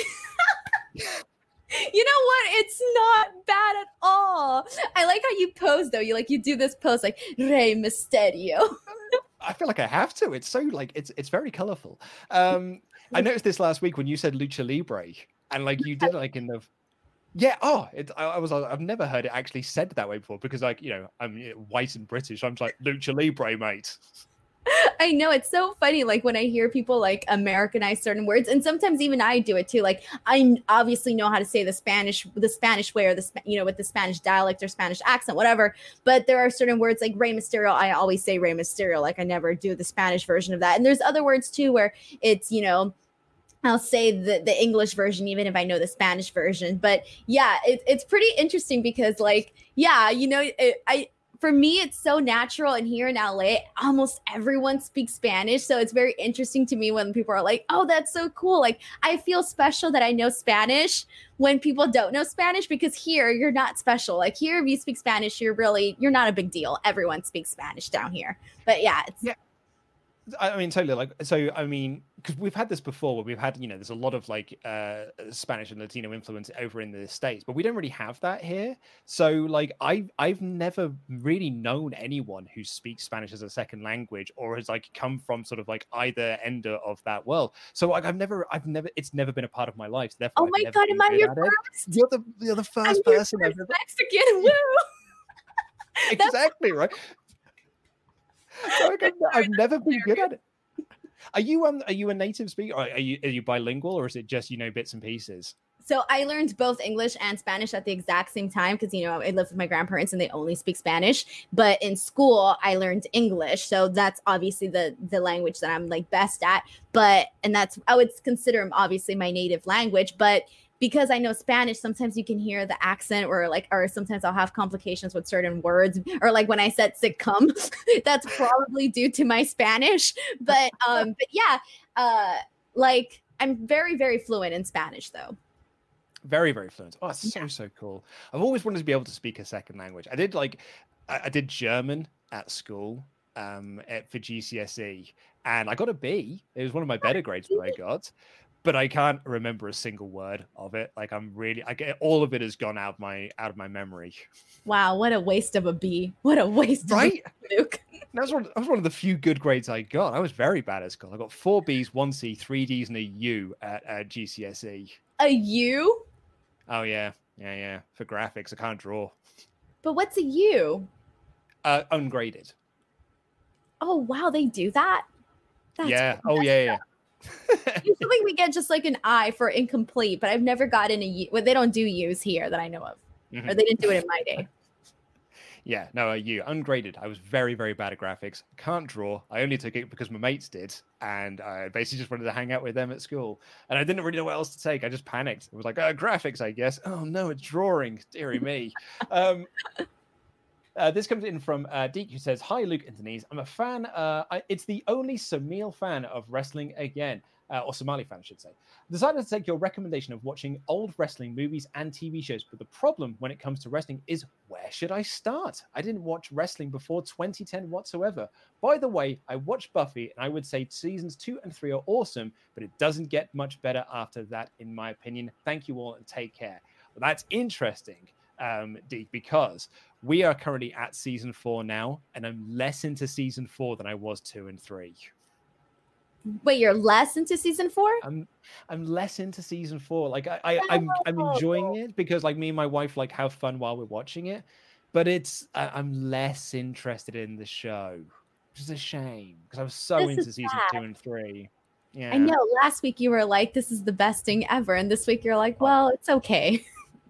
Speaker 10: You know what? It's not bad at all. I like how you pose though. You like you do this pose like Rey Mysterio.
Speaker 3: I feel like I have to. It's so like it's it's very colorful. Um, I noticed this last week when you said Lucha Libre, and like you did like in the yeah. Oh, it, I, I was I've never heard it actually said that way before because like you know I'm you know, white and British. So I'm just like Lucha Libre, mate.
Speaker 10: I know, it's so funny. Like when I hear people like Americanize certain words, and sometimes even I do it too. Like I obviously know how to say the Spanish, the Spanish way, or the you know with the Spanish dialect or Spanish accent, whatever. But there are certain words like Rey Mysterio. I always say Rey Mysterio. Like I never do the Spanish version of that. And there's other words too where it's you know. I'll say the, the English version, even if I know the Spanish version. But yeah, it, it's pretty interesting because like, yeah, you know, it, I, for me, it's so natural. And here in L A, almost everyone speaks Spanish. So it's very interesting to me when people are like, oh, that's so cool. Like I feel special that I know Spanish when people don't know Spanish, because here you're not special. Like here, if you speak Spanish, you're really, you're not a big deal. Everyone speaks Spanish down here. But yeah, it's
Speaker 3: yeah. I mean, totally. Like, so, I mean, because we've had this before where we've had, you know, there's a lot of like uh, Spanish and Latino influence over in the States, but we don't really have that here. So, like, I, I've never really known anyone who speaks Spanish as a second language or has like come from sort of like either end of that world. So, like, I've never, I've never, it's never been a part of my life. So therefore,
Speaker 10: oh my
Speaker 3: I've
Speaker 10: God, am I your first?
Speaker 3: You're the, you're the first
Speaker 10: I'm
Speaker 3: person
Speaker 10: your
Speaker 3: I've ever.
Speaker 10: Mexican. Woo!
Speaker 3: Exactly right. Like I've, I've never been good at it. Are you um? Are you a native speaker? Are you are you bilingual, or is it just you know bits and pieces?
Speaker 10: So I learned both English and Spanish at the exact same time because you know I live with my grandparents and they only speak Spanish. But in school, I learned English, so that's obviously the the language that I'm like best at. But and that's I would consider obviously my native language, but. Because I know Spanish, sometimes you can hear the accent or like, or sometimes I'll have complications with certain words or like when I said sitcom, that's probably due to my Spanish. But, um, but yeah, uh, like I'm very, very fluent in Spanish though.
Speaker 3: Very, very fluent. Oh, it's so, so cool. I've always wanted to be able to speak a second language. I did like, I, I did German at school um, at, for G C S E and I got a B. It was one of my better grades that I got. But I can't remember a single word of it. Like I'm really, I get all of it has gone out of my out of my memory.
Speaker 10: Wow, what a waste of a B! What a waste,
Speaker 3: right?
Speaker 10: Of a Luke.
Speaker 3: That was one. That was one of the few good grades I got. I was very bad at school. I got four B's, one C, three D's, and a U at, at G C S E.
Speaker 10: A U?
Speaker 3: Oh yeah, yeah, yeah. For graphics, I can't draw.
Speaker 10: But what's a U?
Speaker 3: Uh, ungraded.
Speaker 10: Oh wow, they do that.
Speaker 3: That's yeah. Oh yeah, yeah.
Speaker 10: Usually we get just like an I for incomplete, but I've never gotten a U. Well, they don't do U's here that I know of, mm-hmm. or they didn't do it in my day.
Speaker 3: Yeah, no, a U, ungraded. I was very, very bad at graphics. Can't draw. I only took it because my mates did, and I basically just wanted to hang out with them at school. And I didn't really know what else to take. I just panicked. It was like, oh, graphics, I guess. Oh no, it's drawing. Deary me. um, Uh, this comes in from uh, Deke, who says, hi, Luke and Denise. I'm a fan. Uh, I, it's the only Somali fan of wrestling again, uh, or Somali fan, I should say. Decided to take your recommendation of watching old wrestling movies and T V shows. But the problem when it comes to wrestling is, where should I start? I didn't watch wrestling before twenty ten whatsoever. By the way, I watched Buffy, and I would say seasons two and three are awesome, but it doesn't get much better after that, in my opinion. Thank you all, and take care. Well, that's interesting. Um, Deke, because we are currently at season four now, and I'm less into season four than I was two and three.
Speaker 10: Wait, you're less into season four?
Speaker 3: I'm I'm less into season four. Like I, I I'm I'm enjoying it because like me and my wife like have fun while we're watching it, but it's I, I'm less interested in the show, which is a shame because I was so this into season bad. two and three. Yeah,
Speaker 10: I know. Last week you were like, "This is the best thing ever," and this week you're like, "Well, it's okay."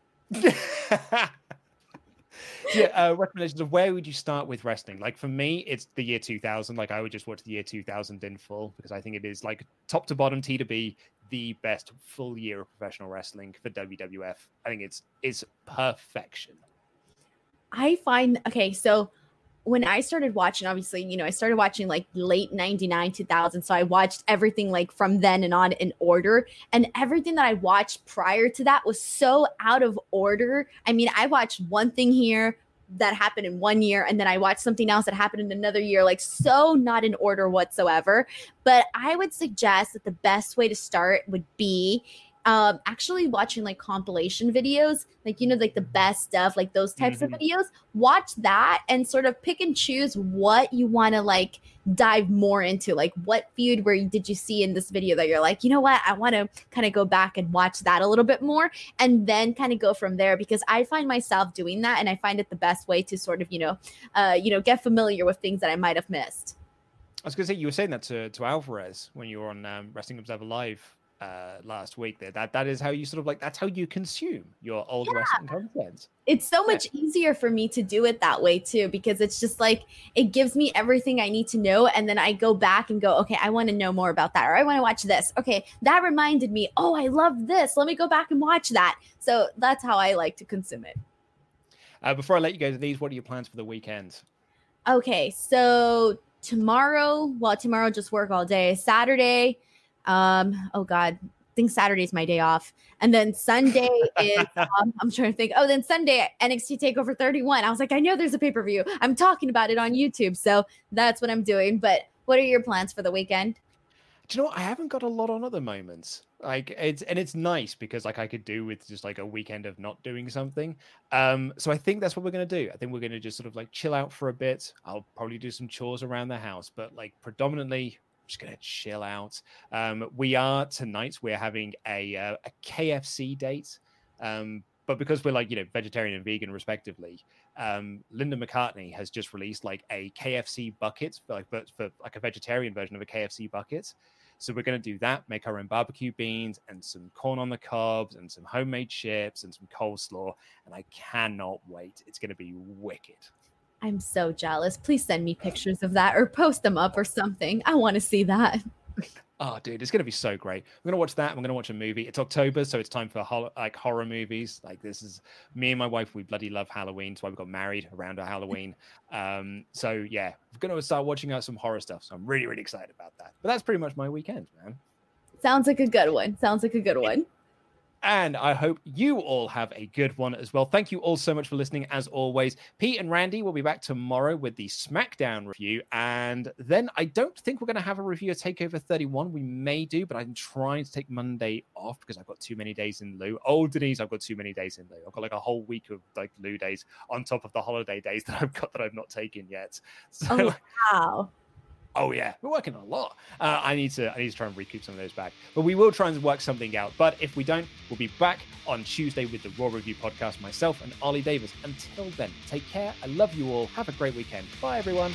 Speaker 3: Yeah, uh, recommendations of where would you start with wrestling? Like for me, it's the year two thousand. Like I would just watch the year two thousand in full because I think it is like top to bottom, T to B, the best full year of professional wrestling for W W F. I think it's it's perfection.
Speaker 10: I find okay, so when I started watching, obviously, you know, I started watching like late ninety-nine, two thousand. So I watched everything like from then and on in order. And everything that I watched prior to that was so out of order. I mean, I watched one thing here that happened in one year, and then I watched something else that happened in another year, like so not in order whatsoever. But I would suggest that the best way to start would be Um, actually watching like compilation videos, like, you know, like the best stuff, like those types mm-hmm. of videos. Watch that and sort of pick and choose what you want to like dive more into. Like, what feud where did you see in this video that you're like, you know what, I want to kind of go back and watch that a little bit more, and then kind of go from there, because I find myself doing that, and I find it the best way to sort of, you know, uh, you know, get familiar with things that I might have missed.
Speaker 3: I was going to say, you were saying that to, to Alvarez when you were on um, Wrestling Observer Live uh last week there. That that is how you sort of like, that's how you consume your old yeah. wrestling content.
Speaker 10: It's so much yeah. easier for me to do it that way too, because it's just like, it gives me everything I need to know, and then I go back and go, okay, I want to know more about that, or I want to watch this. Okay, that reminded me, oh, I love this, let me go back and watch that. So that's how I like to consume it.
Speaker 3: Uh, before I let you go to these, what are your plans for the weekend?
Speaker 10: Okay, so tomorrow, well, tomorrow just work all day. Saturday, Um, oh God, I think Saturday's my day off. And then Sunday is, um, I'm trying to think. Oh, then Sunday, N X T TakeOver thirty-one. I was like, I know there's a pay-per-view. I'm talking about it on YouTube. So that's what I'm doing. But what are your plans for the weekend?
Speaker 3: Do you know what? I haven't got a lot on at the moment. Like, it's, and it's nice because like I could do with just like a weekend of not doing something. Um, so I think that's what we're going to do. I think we're going to just sort of like chill out for a bit. I'll probably do some chores around the house, but like predominantly just gonna chill out. Um, we are tonight. We're having a uh, a K F C date, um, but because we're like, you know, vegetarian and vegan respectively, um, Linda McCartney has just released like a K F C bucket, for like but for like a vegetarian version of a K F C bucket. So we're gonna do that. Make our own barbecue beans and some corn on the cobs and some homemade chips and some coleslaw, and I cannot wait. It's gonna be wicked.
Speaker 10: I'm so jealous. Please send me pictures of that or post them up or something. I want to see that.
Speaker 3: Oh, dude, it's going to be so great. I'm going to watch that. I'm going to watch a movie. It's October, so it's time for ho- like horror movies. Like, this is me and my wife. We bloody love Halloween. That's why we got married around our Halloween. Um, so yeah, we're going to start watching out some horror stuff. So I'm really, really excited about that. But that's pretty much my weekend, man.
Speaker 10: Sounds like a good one. Sounds like a good one.
Speaker 3: And I hope you all have a good one as well. Thank you all so much for listening, as always. Pete and Randy will be back tomorrow with the SmackDown review. And then I don't think we're going to have a review of TakeOver thirty-one. We may do, but I'm trying to take Monday off because I've got too many days in lieu. Oh, Denise, I've got too many days in lieu. I've got like a whole week of like lieu days on top of the holiday days that I've got that I've not taken yet. So,
Speaker 10: oh, wow.
Speaker 3: Oh yeah, we're working a lot. Uh, I need to I need to try and recoup some of those back. But we will try and work something out. But if we don't, we'll be back on Tuesday with the Raw Review podcast, myself and Ollie Davis. Until then, take care. I love you all. Have a great weekend. Bye, everyone.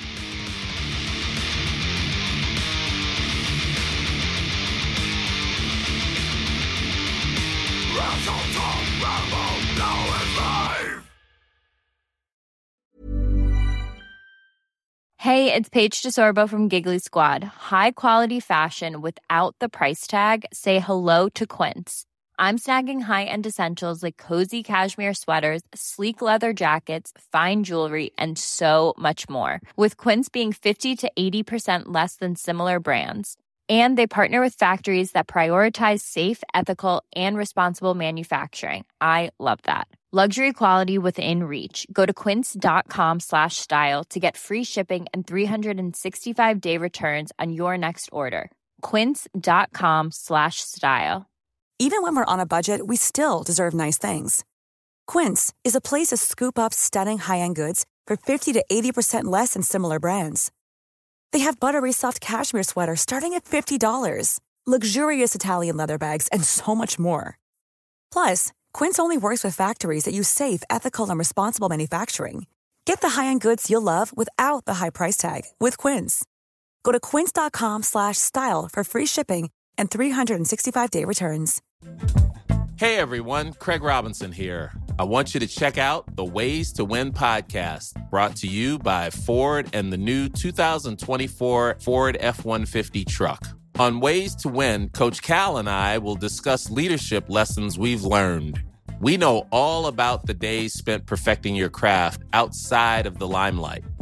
Speaker 13: Hey, it's Paige DeSorbo from Giggly Squad. High quality fashion without the price tag. Say hello to Quince. I'm snagging high-end essentials like cozy cashmere sweaters, sleek leather jackets, fine jewelry, and so much more. With Quince being fifty to eighty percent less than similar brands. And they partner with factories that prioritize safe, ethical, and responsible manufacturing. I love that. Luxury quality within reach. Go to quince.com slash style to get free shipping and three sixty-five day returns on your next order. Quince.com slash style.
Speaker 14: Even when we're on a budget, we still deserve nice things. Quince is a place to scoop up stunning high-end goods for fifty to eighty percent less than similar brands. They have buttery soft cashmere sweaters starting at fifty dollars, luxurious Italian leather bags, and so much more. Plus, Quince only works with factories that use safe, ethical, and responsible manufacturing. Get the high-end goods you'll love without the high price tag with Quince. Go to quince.com slash style for free shipping and three sixty-five day returns.
Speaker 15: Hey everyone, Craig Robinson here. I want you to check out the Ways to Win podcast, brought to you by Ford and the new two thousand twenty-four Ford F one fifty truck. On Ways to Win, Coach Cal and I will discuss leadership lessons we've learned. We know all about the days spent perfecting your craft outside of the limelight.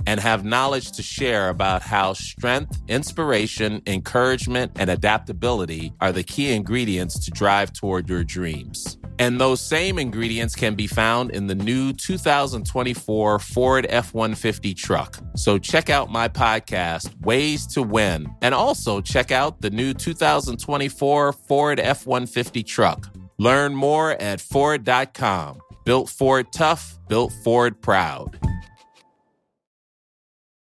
Speaker 15: and have knowledge to share about how strength, inspiration, encouragement, and adaptability are the key ingredients to drive toward your dreams. And those same ingredients can be found in the new two thousand twenty-four Ford F one fifty truck. So check out my podcast, Ways to Win, and also check out the new two thousand twenty-four Ford F one fifty truck. Learn more at Ford dot com. Built Ford tough, built Ford proud.